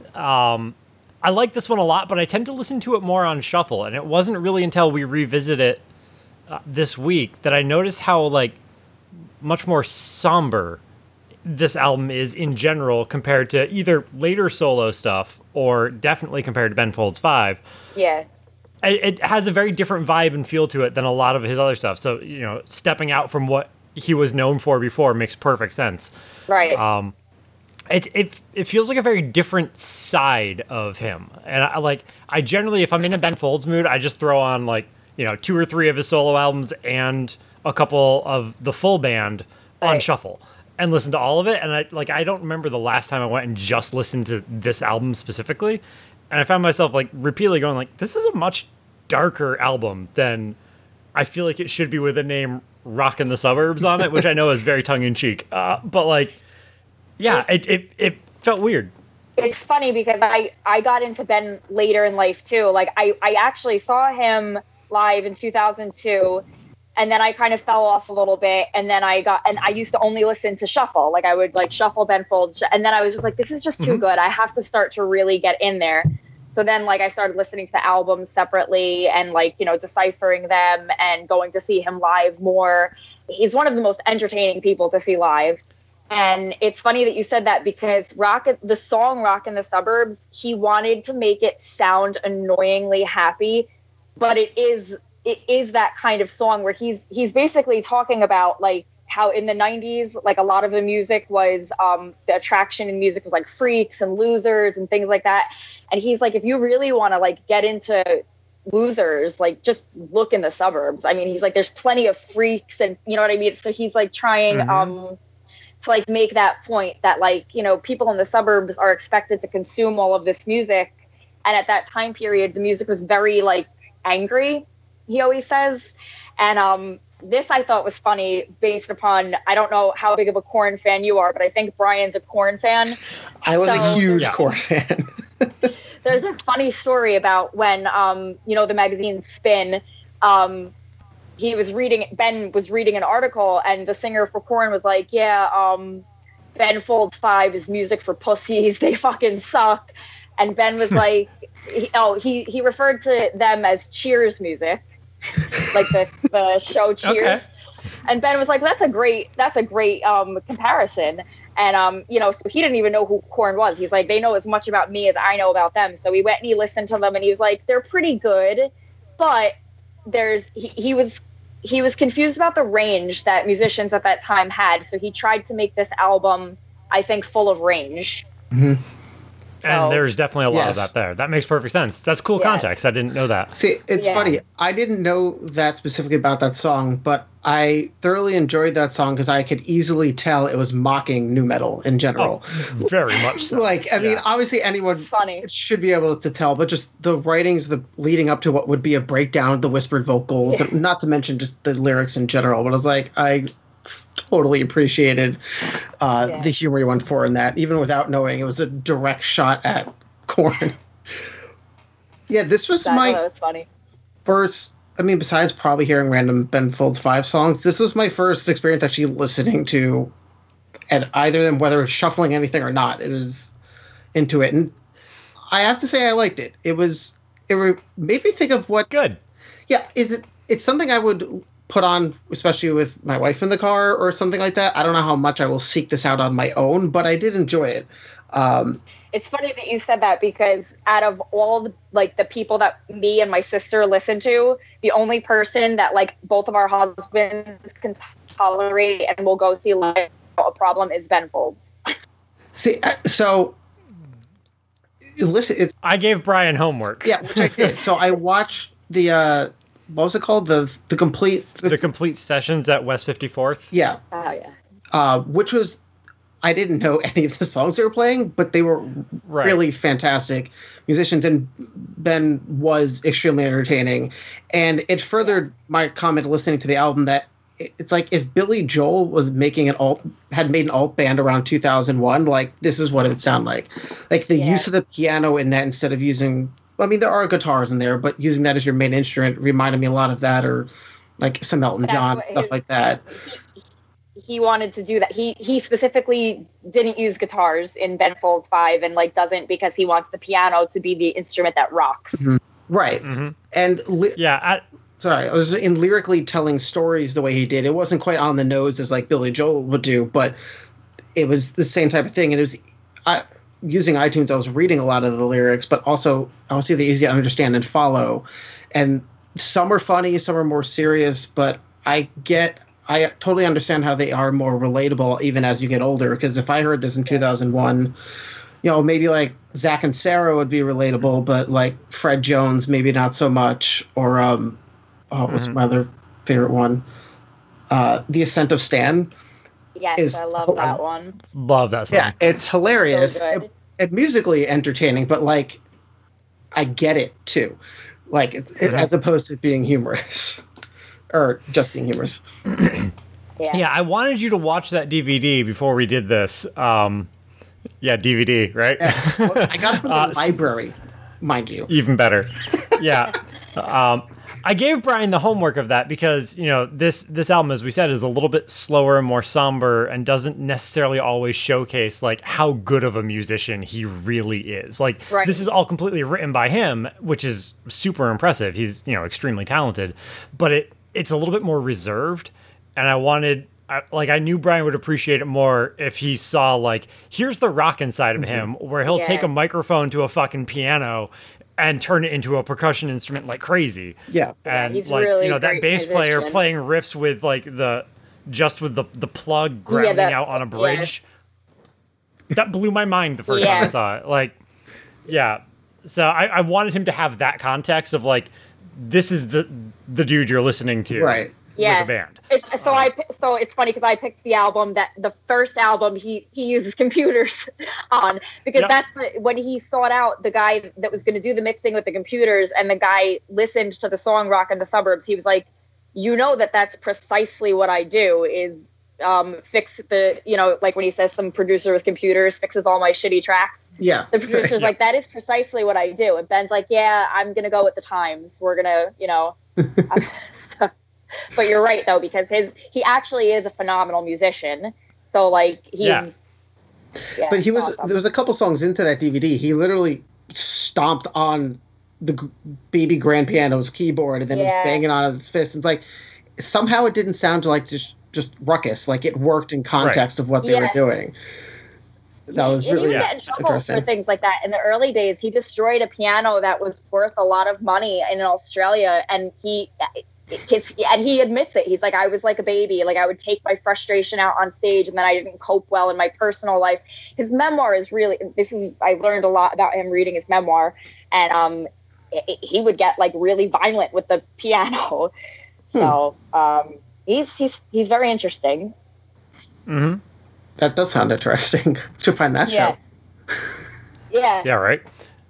S2: Um, I like this one a lot, but I tend to listen to it more on shuffle. And it wasn't really until we revisit it uh, this week that I noticed how like much more somber this album is in general compared to either later solo stuff or definitely compared to Ben Folds five.
S3: Yeah.
S2: It, it has a very different vibe and feel to it than a lot of his other stuff. So, you know, stepping out from what he was known for before makes perfect sense.
S3: Right.
S2: Um, it it it feels like a very different side of him, and I like I generally, if I'm in a Ben Folds mood, I just throw on like you know two or three of his solo albums and a couple of the full band on
S3: right.
S2: shuffle and listen to all of it. And I like I don't remember the last time I went and just listened to this album specifically, and I found myself like repeatedly going like, this is a much darker album than I feel like it should be with the name Rockin' the Suburbs on it, which I know is very tongue-in-cheek. Uh, but, like, yeah, it, it it felt weird.
S3: It's funny because I, I got into Ben later in life, too. Like, I, I actually saw him live in two thousand two, and then I kind of fell off a little bit, and then I got, and I used to only listen to shuffle. Like, I would, like, shuffle Ben Folds, and then I was just like, this is just too mm-hmm. good. I have to start to really get in there. So then, like, I started listening to the albums separately and, like, you know, deciphering them and going to see him live more. He's one of the most entertaining people to see live. And it's funny that you said that because Rock, the song Rockin' the Suburbs, he wanted to make it sound annoyingly happy, but it is it is that kind of song where he's he's basically talking about, like, how in the nineties, like, a lot of the music was, um, the attraction in music was, like, freaks and losers and things like that. And he's like, if you really want to, like, get into losers, like, just look in the suburbs. I mean, he's like, there's plenty of freaks and, you know what I mean? So he's, like, trying mm-hmm. um, to, like, make that point that, like, you know, people in the suburbs are expected to consume all of this music. And at that time period, the music was very, like, angry, he always says. And, um, this I thought was funny based upon, I don't know how big of a Korn fan you are, but I think Brian's a Korn fan.
S1: I was
S3: So-
S1: a huge
S2: Yeah.
S1: Korn fan.
S3: There's a funny story about when, um, you know, the magazine Spin, um, he was reading, Ben was reading an article, and the singer for Korn was like, yeah, um, Ben Folds five is music for pussies. They fucking suck. And Ben was like, he, oh, he, he referred to them as Cheers music, like the, the show Cheers.
S2: Okay.
S3: And Ben was like, that's a great, that's a great um, comparison. And, um, you know, so he didn't even know who Korn was. He's like, they know as much about me as I know about them. So he went and he listened to them, and he was like, they're pretty good, but there's, he, he was, he was confused about the range that musicians at that time had. So he tried to make this album, I think, full of range.
S1: Mm-hmm.
S2: And
S3: So-
S2: there's definitely a lot
S1: Yes.
S2: of that there. That makes perfect sense. That's cool
S3: Yeah.
S2: context. I didn't know that.
S1: See, it's
S3: Yeah.
S1: funny. I didn't know that specifically about that song, but I thoroughly enjoyed that song because I could easily tell it was mocking nu metal in general.
S2: Oh, very much so.
S1: Like, I mean,
S2: Yeah.
S1: obviously anyone
S3: Funny.
S1: should be able to tell, but just the writings, the leading up to what would be a breakdown of the whispered vocals,
S3: Yeah.
S1: and not to mention just the lyrics in general. But I was like, I totally appreciated uh,
S3: Yeah.
S1: the humor you went for in that, even without knowing it was a direct shot at Korn. Yeah, this was
S3: That,
S1: my
S3: that was funny.
S1: first. I mean, besides probably hearing random Ben Folds five songs, this was my first experience actually listening to, and either of them, whether it's shuffling anything or not, it was into it, and I have to say I liked it. It was it re- made me think of what.
S2: Good.
S1: Yeah, is it? It's something I would put on, especially with my wife in the car or something like that. I don't know how much I will seek this out on my own, but I did enjoy it. Um,
S3: It's funny that you said that, because out of all the, like the people that me and my sister listen to, the only person that like both of our husbands can tolerate and will go see live without a problem is Ben Folds.
S1: see, uh, so listen, it's
S2: I gave Brian homework.
S1: yeah, which I did. So I watched the uh, what was it called? The the complete
S2: The complete sessions at West fifty-fourth.
S1: yeah,
S3: Oh yeah.
S1: uh, which was I didn't know any of the songs they were playing, but they were
S2: Right.
S1: really fantastic musicians, and Ben was extremely entertaining. And it furthered my comment listening to the album that it- it's like if Billy Joel was making an alt, had made an alt band around two thousand one, like this is what it would sound like. Like the
S3: Yeah.
S1: use of the piano in that instead of using, I mean, there are guitars in there, but using that as your main instrument reminded me a lot of that, or like some Elton
S3: That's
S1: John,
S3: what
S1: stuff
S3: his-
S1: like that.
S3: He wanted to do that. He he specifically didn't use guitars in Ben Folds five, and like doesn't, because he wants the piano to be the instrument that rocks.
S1: Right.
S2: hmm
S1: And li-
S2: Yeah. I,
S1: sorry, I was in lyrically telling stories the way he did. It wasn't quite on the nose as like Billy Joel would do, but it was the same type of thing. And it was I, using iTunes. I was reading a lot of the lyrics, but also also they're easy to understand and follow. And some are funny, some are more serious. But I get, I totally understand how they are more relatable even as you get older. Because if I heard this in two thousand one. You know, maybe like Zach and Sarah would be relatable, but like Fred Jones, maybe not so much. Or, um, oh, what's
S2: Mhm.
S1: my other favorite one? Uh, The Ascent of Stan.
S3: Yes,
S1: Is-
S3: I love that one.
S2: love that song.
S1: Yeah, it's hilarious
S3: So good.
S1: and musically entertaining, but like, I get it too. Like, it's, it,
S2: Mhm.
S1: as opposed to being humorous or just being humorous.
S3: Yeah.
S2: Yeah, I wanted you to watch that D V D before we did this. Um, yeah, D V D, right?
S1: Well, I got it from the
S2: Uh, s-
S1: library, mind you.
S2: Even better. Yeah. Um, I gave Brian the homework of that because, you know, this this album, as we said, is a little bit slower and more somber and doesn't necessarily always showcase like how good of a musician he really is. Like
S3: Right.
S2: this is all completely written by him, which is super impressive. He's, you know, extremely talented, but it it's a little bit more reserved. And I wanted I, like I knew Brian would appreciate it more if he saw like here's the rock inside of him where he'll
S3: Yeah.
S2: take a microphone to a fucking piano and turn it into a percussion instrument like crazy.
S1: Yeah.
S2: And
S3: he's
S2: like
S3: really
S2: you know that
S3: great
S2: bass player
S3: musician.
S2: playing riffs with like the just with the the plug grounding
S3: that-
S2: out on a
S3: yeah.
S2: bridge. That blew my mind the first time I
S3: Yeah.
S2: saw it. Like yeah. So I, I wanted him to have that context of like this is the the dude you're listening to
S1: Right.
S3: Yeah.
S2: with a band.
S3: It's, so I pi- so it's funny because I picked the album that the first album he he uses computers on, because
S2: Yep.
S3: that's the, when he sought out the guy that was going to do the mixing with the computers, and the guy listened to the song "Rock in the Suburbs." He was like, you know that that's precisely what I do is um, fix the, you know, like when he says some producer with computers fixes all my shitty tracks.
S1: Yeah.
S3: The producer's
S2: Yeah.
S3: like, that is precisely what I do. And Ben's like, yeah, I'm going to go with the times. We're going to, you know. But you're right, though, because his he actually is a phenomenal musician. So, like, he's...
S2: Yeah.
S3: yeah,
S1: But he was
S3: awesome.
S1: there was a couple songs into that D V D. He literally stomped on the g- baby grand piano's keyboard and then
S3: Yeah.
S1: was banging on it with his fist. It's like somehow it didn't sound like just just ruckus. Like it worked in context of what they
S3: Yeah.
S1: were doing. That was
S3: and
S1: really
S3: he would
S2: yeah,
S3: get in trouble
S1: interesting.
S3: for things like that. In the early days, he destroyed a piano that was worth a lot of money in Australia, and he, his, and he admits it. He's like, I was like a baby. Like I would take my frustration out on stage, and then I didn't cope well in my personal life. His memoir is really. This is I learned a lot about him reading his memoir, and um, it, he would get like really violent with the piano.
S1: Hmm.
S3: So um, he's he's he's very interesting.
S2: hmm
S1: That does sound interesting. Should find that
S3: Yeah.
S1: show.
S3: Yeah.
S2: Yeah, right.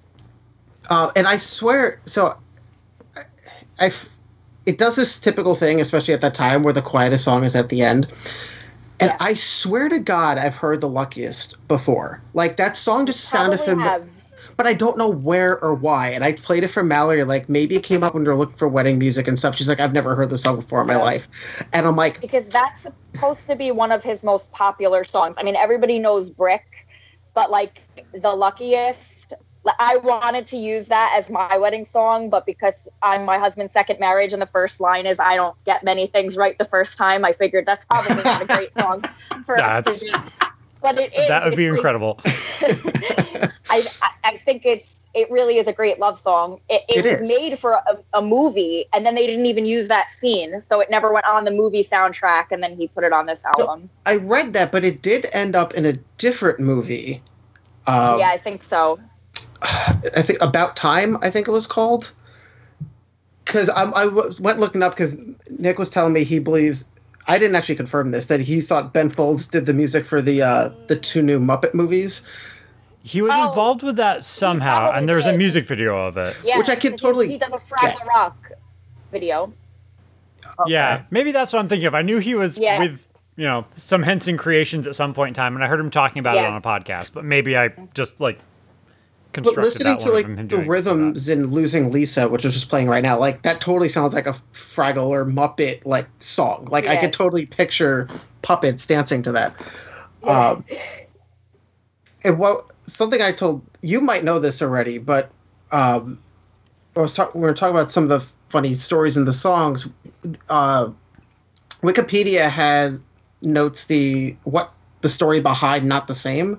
S1: Uh, and I swear, so I, I, it does this typical thing, especially at that time, where the quietest song is at the end. And
S3: Yeah.
S1: I swear to God, I've heard "The Luckiest" before. Like that song just sounded
S3: Probably
S1: familiar,
S3: have.
S1: but I don't know where or why. And I played it for Mallory. Like maybe it came up when we were looking for wedding music and stuff. She's like, "I've never heard this song before in my
S3: Yeah.
S1: life," and I'm like,
S3: Because that's supposed to be one of his most popular songs. I mean, everybody knows Brick, but like The Luckiest, I wanted to use that as my wedding song, but because I'm my husband's second marriage and the first line is I don't get many things right the first time, I figured that's probably not a great song for us
S2: That's
S3: to do. But it is.
S2: that would be
S3: It's like-
S2: incredible.
S3: I, I I think it's it really is a great love song. It, it,
S1: It
S3: was
S1: is.
S3: made for a, a movie, and then they didn't even use that scene, so it never went on the movie soundtrack. And then he put it on this album.
S1: I read that, but it did end up in a different movie. Um,
S3: yeah, I think so.
S1: I think About Time, I think it was called. Because I was, went looking up because Nick was telling me he believes, I didn't actually confirm this, that he thought Ben Folds did the music for the uh, the two new Muppet movies.
S2: He was
S3: Oh,
S2: involved with that somehow,
S3: probably
S2: and there's a
S3: did.
S2: music video of it.
S3: Yeah,
S1: Which I can
S3: he-
S1: totally
S3: He does a Fraggle
S1: get.
S3: Rock video.
S2: Yeah, maybe that's what I'm thinking of. I knew he was
S3: Yeah.
S2: with, you know, some Henson Creations at some point in time, and I heard him talking about it
S3: Yeah.
S2: on a podcast. But maybe I just like
S1: But
S2: constructed
S1: listening
S2: that
S1: to
S2: one
S1: like
S2: from him
S1: the
S2: doing
S1: rhythms in Losing Lisa, which is just playing right now, like that totally sounds like a Fraggle or Muppet like song. Like I
S3: Yeah.
S1: could totally picture puppets dancing to that.
S3: Yeah.
S1: Um, and what something I told you might know this already, but um, I was talk- we were talking about some of the funny stories in the songs. Uh, Wikipedia has notes the what the story behind Not the Same,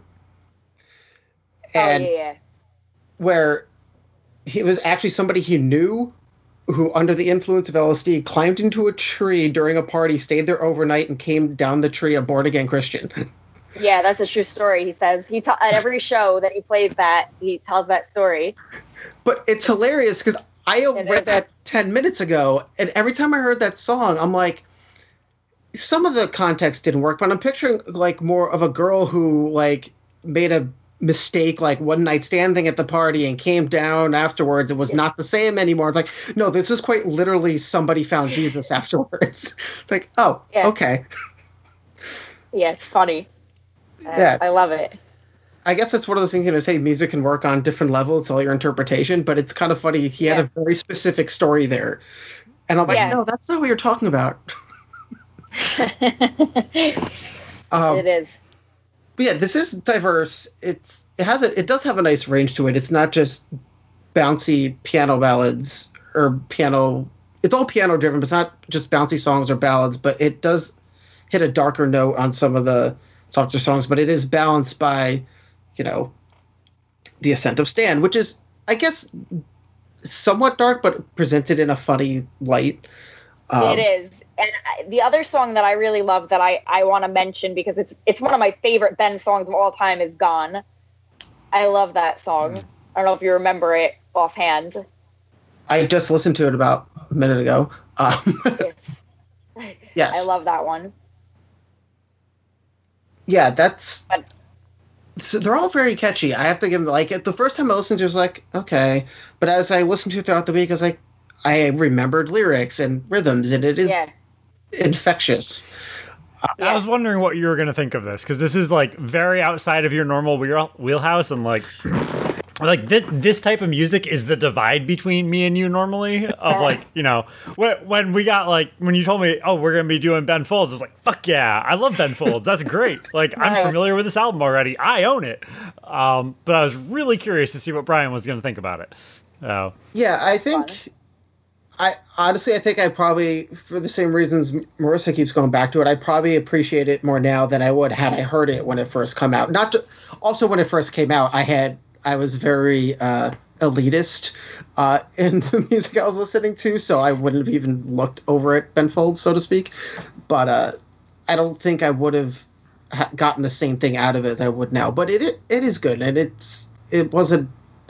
S1: and
S3: oh yeah.
S1: where he was actually somebody he knew who, under the influence of L S D, climbed into a tree during a party, stayed there overnight, and came down the tree a born again Christian.
S3: Yeah, that's a true story. He says he ta- at every show that he plays that he tells that story.
S1: But it's hilarious because I
S3: It
S1: read
S3: is.
S1: that ten minutes ago, and every time I heard that song, I'm like, some of the context didn't work, but I'm picturing like more of a girl who like made a mistake, like one night stand thing at the party and came down afterwards. It was
S3: Yeah.
S1: not the same anymore. It's like, no, this is quite literally somebody found Jesus afterwards. It's like, oh,
S3: Yeah.
S1: okay.
S3: Yeah, it's funny. Uh,
S1: Yeah.
S3: I love it.
S1: I guess that's one of those things, you know, say music can work on different levels, all your interpretation, but it's kind of funny. He had
S3: Yeah.
S1: a very specific story there. And I'm like,
S3: Yeah.
S1: no, that's not what you're talking about. Um,
S3: It is.
S1: But yeah, this is diverse. It's it has a it does have a nice range to it. It's not just bouncy piano ballads or piano. It's all piano driven, but it's not just bouncy songs or ballads. But it does hit a darker note on some of the softer songs. But it is balanced by, you know, the Ascent of Stan, which is, I guess, somewhat dark, but presented in a funny light. Um,
S3: It is. And I- the other song that I really love that I, I want to mention because it's it's one of my favorite Ben songs of all time is Gone. I love that song. I don't know if you remember it offhand.
S1: I just listened to it about a minute ago. Um, yes.
S3: I love that one.
S1: Yeah, that's.
S3: But-
S1: So they're all very catchy. I have to give them like it. The first time I listened to it, I was like, okay, but as I listened to it throughout the week, I was like, I remembered lyrics and rhythms, and it is
S3: Yeah.
S1: infectious.
S2: I was wondering what you were going to think of this, because this is like very outside of your normal wheel- wheelhouse, and like, like this this type of music is the divide between me and you normally. Of like, you know, when when we got like when you told me, oh, we're going to be doing Ben Folds, it's like, fuck yeah, I love Ben Folds. That's great. Like, I'm
S3: Right.
S2: familiar with this album already. I own it. Um, but I was really curious to see what Brian was going to think about it. So
S1: Yeah, I think. I honestly, I think I probably, for the same reasons Marissa keeps going back to it, I probably appreciate it more now than I would had I heard it when it first come out. Not to, also when it first came out, I had I was very uh, elitist uh, in the music I was listening to, so I wouldn't have even looked over at Ben Folds, so to speak. But uh, I don't think I would have ha- gotten the same thing out of it that I would now. But it it, it is good, and it's it wasn't.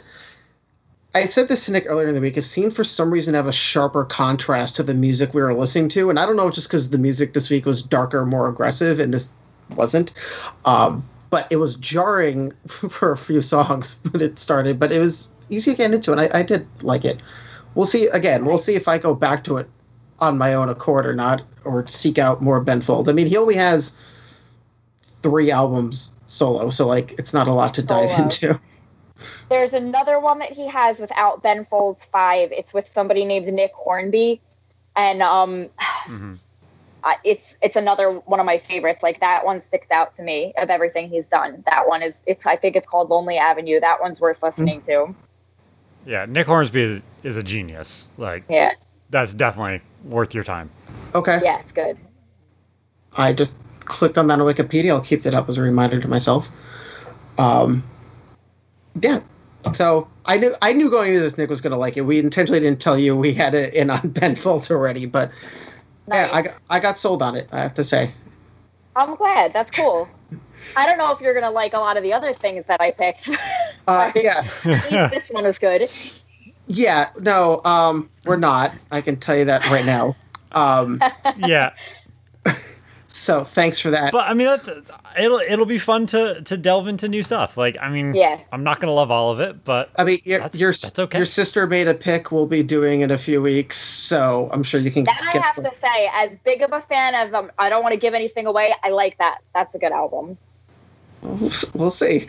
S1: I said this to Nick earlier in the week. It seemed for some reason to have a sharper contrast to the music we were listening to. And I don't know, just because the music this week was darker, more aggressive, and this wasn't. Um, but it was jarring for a few songs when it started. But it was easy to get into it. I, I did like it. We'll see. Again, we'll see if I go back to it on my own accord or not, or seek out more Ben Folds. I mean, he only has three albums solo, so like it's not a lot to dive
S3: Solo.
S1: into.
S3: There's another one that he has without Ben Folds five. It's with somebody named Nick Hornby, and um,
S2: mm-hmm.
S3: I- it's it's another one of my favorites. Like that one sticks out to me of everything he's done. That one is it's I think it's called Lonely Avenue. That one's worth listening to.
S2: yeah, Nick Hornsby is, is a genius. Like,
S3: Yeah,
S2: that's definitely worth your time.
S1: Okay.
S3: yeah, it's good.
S1: I just clicked on that on Wikipedia. I'll keep that up as a reminder to myself. Um, yeah. So I knew I knew going into this Nick was going to like it. We intentionally didn't tell you we had it in on Ben Folds already, but yeah,
S3: Nice.
S1: I got, I got sold on it. I have to say.
S3: I'm glad. That's cool. I don't know if you're gonna like a lot of the other things that I picked.
S1: Uh,
S3: but
S1: yeah.
S3: at least this one is good.
S1: Yeah. No. Um, we're not. I can tell you that right now. Um,
S2: Yeah.
S1: so thanks for that.
S2: But I mean, that's it'll it'll be fun to to delve into new stuff. Like, I mean,
S3: Yeah.
S2: I'm not gonna love all of it, but
S1: I mean, your
S2: That's-
S1: your
S2: that's okay.
S1: your sister made a pick. We'll be doing in a few weeks, so I'm sure you can
S3: That I
S1: get
S3: have
S1: some-
S3: to say, as big of a fan as um, I don't want to give anything away. I like that. That's a good album.
S1: We'll, we'll see.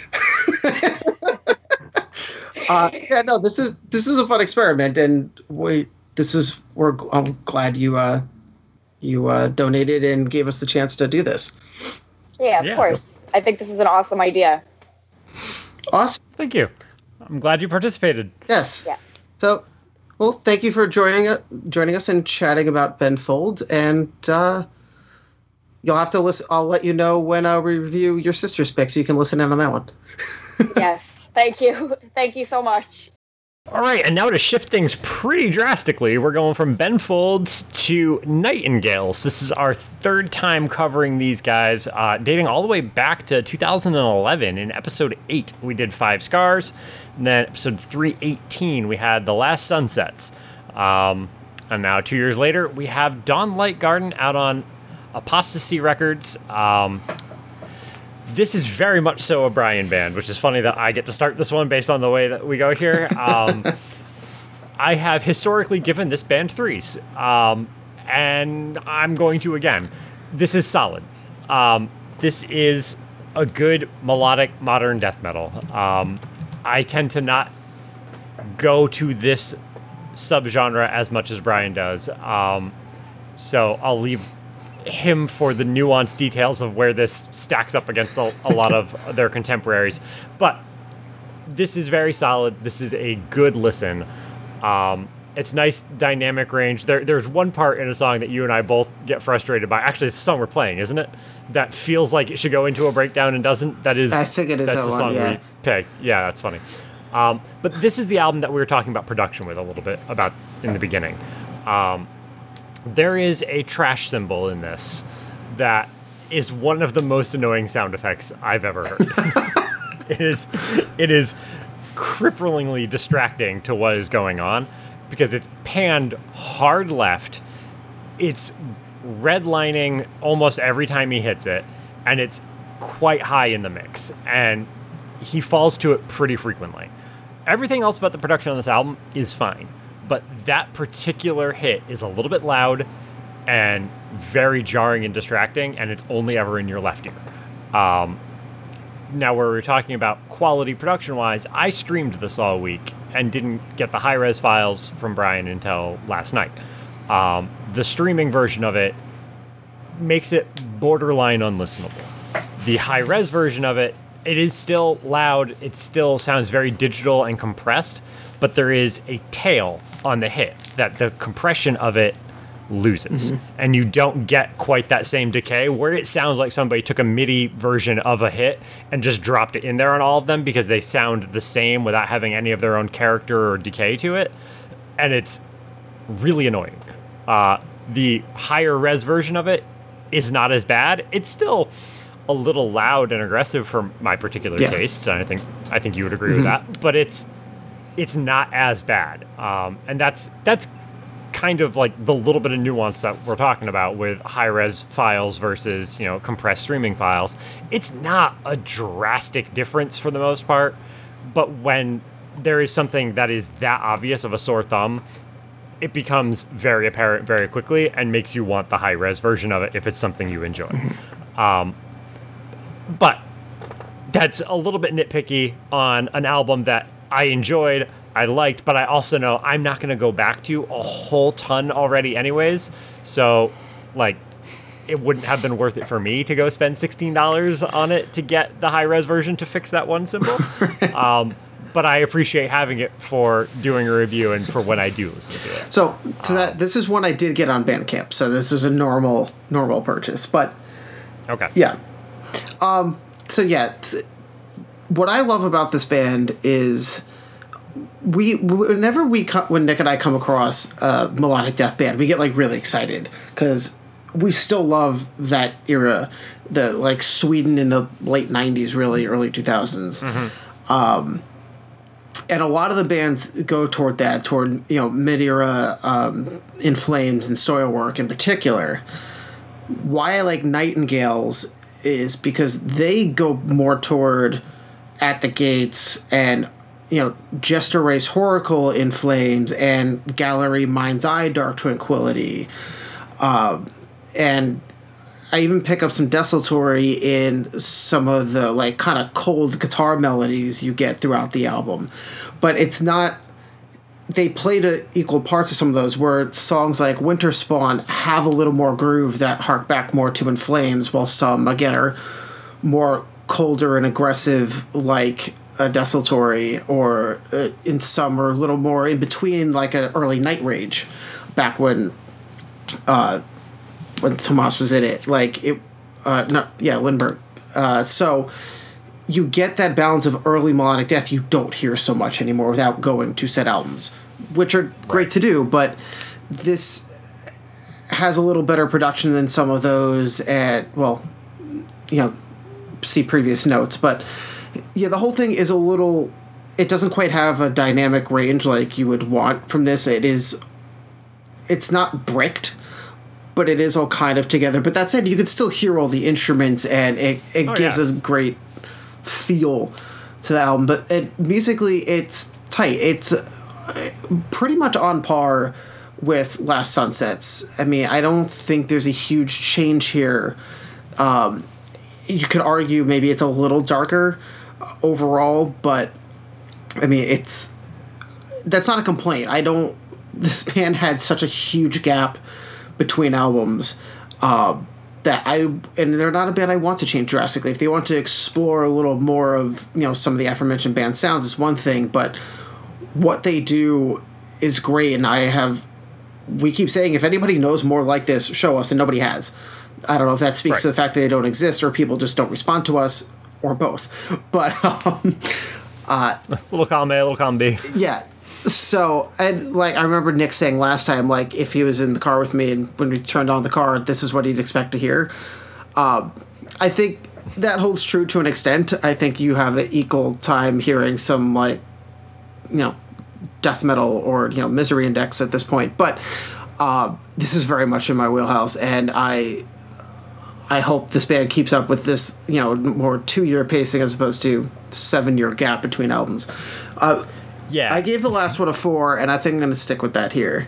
S1: uh, yeah, no, this is this is a fun experiment, and we this is we're I'm glad you uh you uh donated and gave us the chance to do this.
S3: Yeah, of
S2: Yeah.
S3: course. I think this is an awesome idea.
S1: Awesome.
S2: thank you. I'm glad you participated.
S1: Yes.
S3: Yeah.
S1: So, well, thank you for joining us joining us and chatting about Ben Folds, and uh, you'll have to listen. I'll let you know when I review your sister's pick, so you can listen in on that one.
S3: Yes. Thank you. Thank you so much.
S2: All right, and now to shift things pretty drastically, we're going from Ben Folds to Nightingales. This is our third time covering these guys, uh, dating all the way back to two thousand eleven. In episode eight, we did Five Scars, and then episode three eighteen, we had The Last Sunsets. Um, and now, two years later, we have Dawn Light Garden out on Apostasy Records. Um, This is very much so a Brian band, which is funny that I get to start this one based on the way that we go here. Um, I have historically given this band threes, um, and I'm going to again. This is solid. Um, this is a good melodic modern death metal. Um, I tend to not go to this subgenre as much as Brian does, um, so I'll leave him for the nuanced details of where this stacks up against a, a lot of their contemporaries. But this is very solid. This is a good listen. Um, it's nice dynamic range. There, there's one part in a song that you and I both get frustrated by. Actually, it's the song we're playing, isn't it? That feels like it should go into a breakdown and doesn't. That is.
S1: I think it is
S2: that's
S1: that
S2: the
S1: one,
S2: song
S1: yeah.
S2: we picked. Yeah, that's funny. Um, but this is the album that we were talking about production with a little bit about in the beginning. Um, There is a trash cymbal in this that is one of the most annoying sound effects I've ever heard. it is it is cripplingly distracting to what is going on because it's panned hard left. It's redlining almost every time he hits it, and it's quite high in the mix, and he falls to it pretty frequently. Everything else about the production on this album is fine. but that particular hit is a little bit loud and very jarring and distracting, and it's only ever in your left ear. Um, now, where we're talking about quality production-wise, I streamed this all week and didn't get the high-res files from Brian until last night. Um, the streaming version of it makes it borderline unlistenable. The high-res version of it, it is still loud, it still sounds very digital and compressed, but there is a tail on the hit that the compression of it loses. Mm-hmm. And you don't get quite that same decay where it sounds like somebody took a MIDI version of a hit and just dropped it in there on all of them because they sound the same without having any of their own character or decay to it. And it's really annoying. Uh, the higher res version of it is not as bad. It's still a little loud and aggressive for my particular yeah. tastes, and I think I think you would agree mm-hmm. with that. But it's it's not as bad, um, and that's that's kind of like the little bit of nuance that we're talking about with high res files versus you know compressed streaming files. It's not a drastic difference for the most part, but when there is something that is that obvious of a sore thumb, it becomes very apparent very quickly and makes you want the high res version of it if it's something you enjoy. Mm-hmm. Um, But that's a little bit nitpicky on an album that I enjoyed, I liked, but I also know I'm not going to go back to a whole ton already anyways. So, like, it wouldn't have been worth it for me to go spend sixteen dollars on it to get the high-res version to fix that one symbol. um, but I appreciate having it for doing a review and for when I do listen to it.
S1: So, to um, that, this is one I did get on Bandcamp, so this is a normal, normal purchase. But,
S2: okay.
S1: Yeah. Um, so yeah, what I love about this band is we, whenever we, when Nick and I come across a melodic death band, we get like really excited because we still love that era, the like Sweden in the late nineties, really early two thousands. Mm-hmm. Um, and a lot of the bands go toward that, toward, you know, mid-era, um, In Flames and Soilwork in particular. Why I like Nightingales is because they go more toward At the Gates and, you know, Jester Race Horacle In Flames and Gallery Mind's Eye Dark Tranquility. Um, and I even pick up some Desultory in some of the, like, kind of cold guitar melodies you get throughout the album. But it's not... They play to equal parts of some of those, where songs like Winter Spawn have a little more groove that hark back more to In Flames, while some, again, are more colder and aggressive, like a Desultory, or uh, in some are a little more in between, like an early Night Rage, back when uh, when Tomas was in it. Like, it, uh, not, yeah, Lindbergh. Uh, so... You get that balance of early melodic death you don't hear so much anymore without going to said albums, which are great right. to do, but this has a little better production than some of those at, well, you know, see previous notes, but yeah, the whole thing is a little, it doesn't quite have a dynamic range like you would want from this. It is, it's not bricked, but it is all kind of together. But that said, you can still hear all the instruments, and it, it oh, gives yeah. us great feel to the album. But it, musically, it's tight. It's pretty much on par with Last Sunsets. I mean, I don't think there's a huge change here. Um, you could argue maybe it's a little darker overall, but I mean, it's that's not a complaint. I don't. This band had such a huge gap between albums uh, that I and they're not a band I want to change drastically. If they want to explore a little more of, you know, some of the aforementioned band sounds, is one thing, but what they do is great. And I have we keep saying, if anybody knows more like this, show us, and nobody has. I don't know if that speaks right. to the fact that they don't exist, or people just don't respond to us, or both. But um, uh,
S2: little column A, little column B.
S1: Yeah. So, and like I remember Nick saying last time, like if he was in the car with me and when we turned on the car, this is what he'd expect to hear. Um, I think that holds true to an extent. I think you have an equal time hearing some, like, you know, death metal or, you know, Misery Index at this point. But uh, this is very much in my wheelhouse, and I I hope this band keeps up with this, you know, more two-year pacing as opposed to seven-year gap between albums. Uh,
S2: Yeah.
S1: I gave the last one a four, and I think I'm going to stick with that here.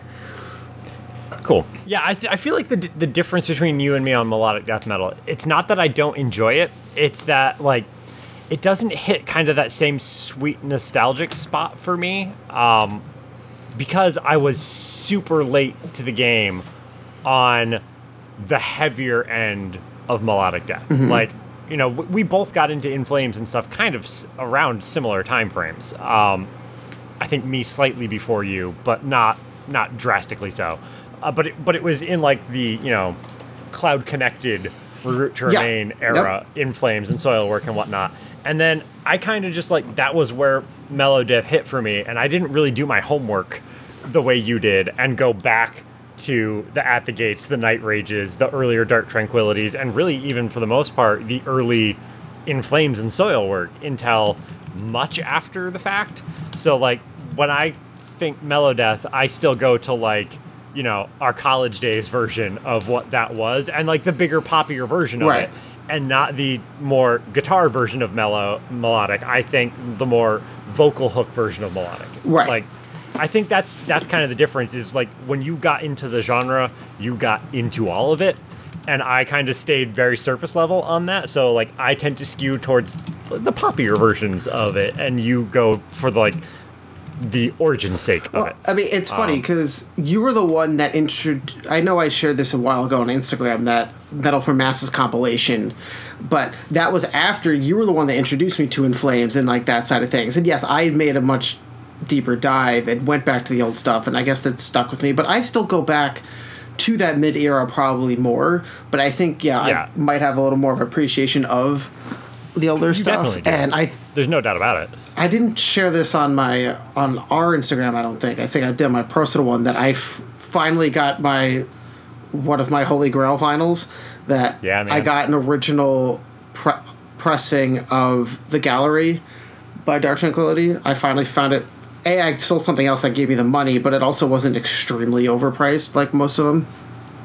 S2: Cool. Yeah, I, th- I feel like the d- the difference between you and me on melodic death metal, it's not that I don't enjoy it, it's that, like, it doesn't hit kind of that same sweet nostalgic spot for me, um, because I was super late to the game on the heavier end of melodic death. Mm-hmm. Like, you know, we both got into In Flames and stuff kind of s- around similar time frames. Um, I think me slightly before you, but not not drastically so. Uh, but it, but it was in like the, you know, cloud connected Root to Remain
S1: yeah.
S2: era,
S1: yep.
S2: In Flames and Soilwork and whatnot. And then I kind of just like, that was where Melodeath hit for me, and I didn't really do my homework the way you did and go back to the At the Gates, the Night Rages, the earlier Dark Tranquilities, and really even for the most part, the early In Flames and Soilwork until much after the fact. So like when I think Melodeath, I still go to like, you know, our college days version of what that was, and like the bigger, poppier version of
S1: right.
S2: it, and not the more guitar version of mellow melodic. I think the more vocal hook version of melodic.
S1: Right.
S2: Like, I think that's that's kind of the difference. Is like when you got into the genre, you got into all of it, and I kind of stayed very surface level on that. So like I tend to skew towards the poppier versions of it, and you go for the, like the origin sake of
S1: well,
S2: it.
S1: I mean, it's funny because um, you were the one that introduced. I know I shared this a while ago on Instagram, that Metal for Masses compilation, but that was after you were the one that introduced me to In Flames and like that side of things. And yes, I made a much deeper dive and went back to the old stuff, and I guess that stuck with me. But I still go back to that mid era probably more. But I think yeah,
S2: yeah.
S1: I might have a little more of appreciation of the older
S2: you
S1: stuff. And I
S2: there's no doubt about it.
S1: I didn't share this on my on our Instagram, I don't think. I think I did my personal one that I f- finally got my one of my Holy Grail vinyls that
S2: yeah, man.
S1: I got an original pre- pressing of The Gallery by Dark Tranquility. I finally found it. A, I sold something else that gave me the money, but it also wasn't extremely overpriced like most of them.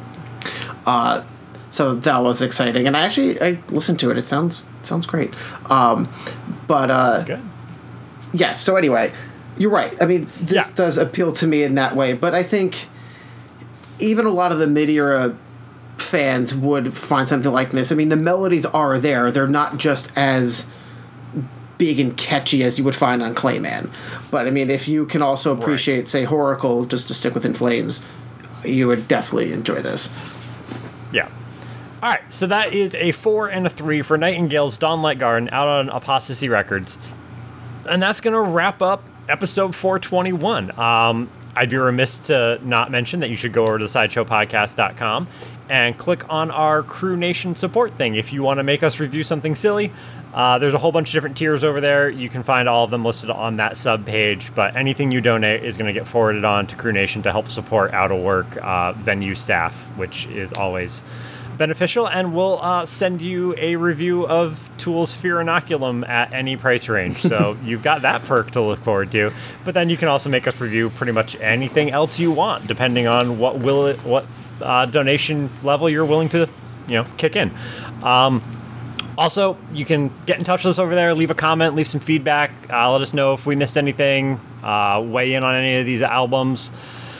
S1: Uh, so that was exciting, and I actually I listened to it. It sounds sounds great. Um, but uh,
S2: Good.
S1: yeah. So anyway, you're right. I mean, this
S2: Yeah.
S1: does appeal to me in that way, but I think even a lot of the mid-era fans would find something like this. I mean, the melodies are there; they're not just as big and catchy as you would find on Clayman. But I mean, if you can also appreciate, right. say, Horacle, just to stick with In Flames, you would definitely enjoy this.
S2: Yeah. All right, so that is a four and a three for Nightingale's Dawnlight Garden out on Apostasy Records. And that's going to wrap up episode four twenty-one. Um, I'd be remiss to not mention that you should go over to sideshow podcast dot com and click on our Crew Nation support thing if you want to make us review something silly. Uh, there's a whole bunch of different tiers over there. You can find all of them listed on that sub page, but anything you donate is going to get forwarded on to Crew Nation to help support Out of Work uh, venue staff, which is always beneficial, and we'll uh, send you a review of Tool's Fear Inoculum at any price range. So you've got that perk to look forward to. But then you can also make us review pretty much anything else you want, depending on what will it, what uh, donation level you're willing to, you know, kick in. Um, also, you can get in touch with us over there, leave a comment, leave some feedback, uh, let us know if we missed anything, uh, weigh in on any of these albums.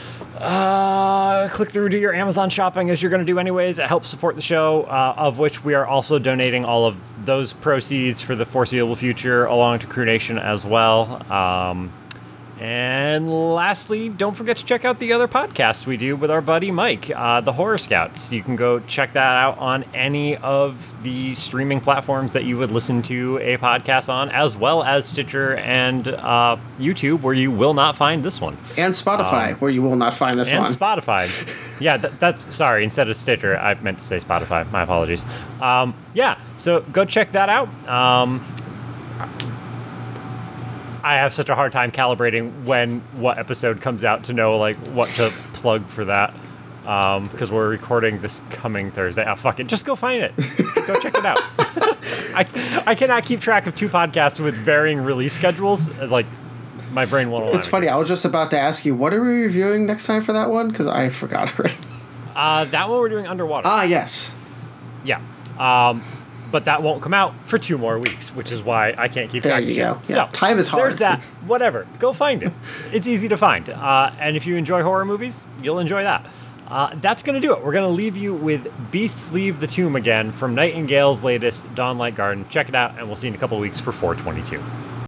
S2: Uh, click through, do your Amazon shopping as you're going to do anyways. It helps support the show, uh, of which we are also donating all of those proceeds for the foreseeable future along to Crew Nation as well. Um, and lastly, don't forget to check out the other podcast we do with our buddy Mike, uh, the Horror Scouts. You can go check that out on any of the streaming platforms that you would listen to a podcast on, as well as Stitcher and uh, YouTube, where you will not find this one.
S1: And Spotify, um, where you will not find this
S2: and
S1: one.
S2: And Spotify. Yeah, that, that's... Sorry, instead of Stitcher, I meant to say Spotify. My apologies. Um, yeah, so go check that out. Um... I have such a hard time calibrating when what episode comes out to know like what to plug for that, um, because we're recording this coming Thursday. Ah, fuck it, just go find it. Go check it out. I I cannot keep track of two podcasts with varying release schedules. Like my brain won't allow
S1: It's funny.
S2: me.
S1: I was just about to ask you, what are we reviewing next time for that one? Because I forgot already.
S2: Uh, that one we're doing Underwater.
S1: Ah, yes.
S2: Yeah. Um, but that won't come out for two more weeks, which is why I can't keep
S1: There
S2: track of
S1: you
S2: shit.
S1: go.
S2: So
S1: Yeah, time is hard.
S2: There's that. Whatever. Go find it. It's easy to find. Uh, and if you enjoy horror movies, you'll enjoy that. Uh, that's going to do it. We're going to leave you with Beasts Leave the Tomb again from Nightingale's latest Dawnlight Garden. Check it out, and we'll see you in a couple of weeks for four twenty-two.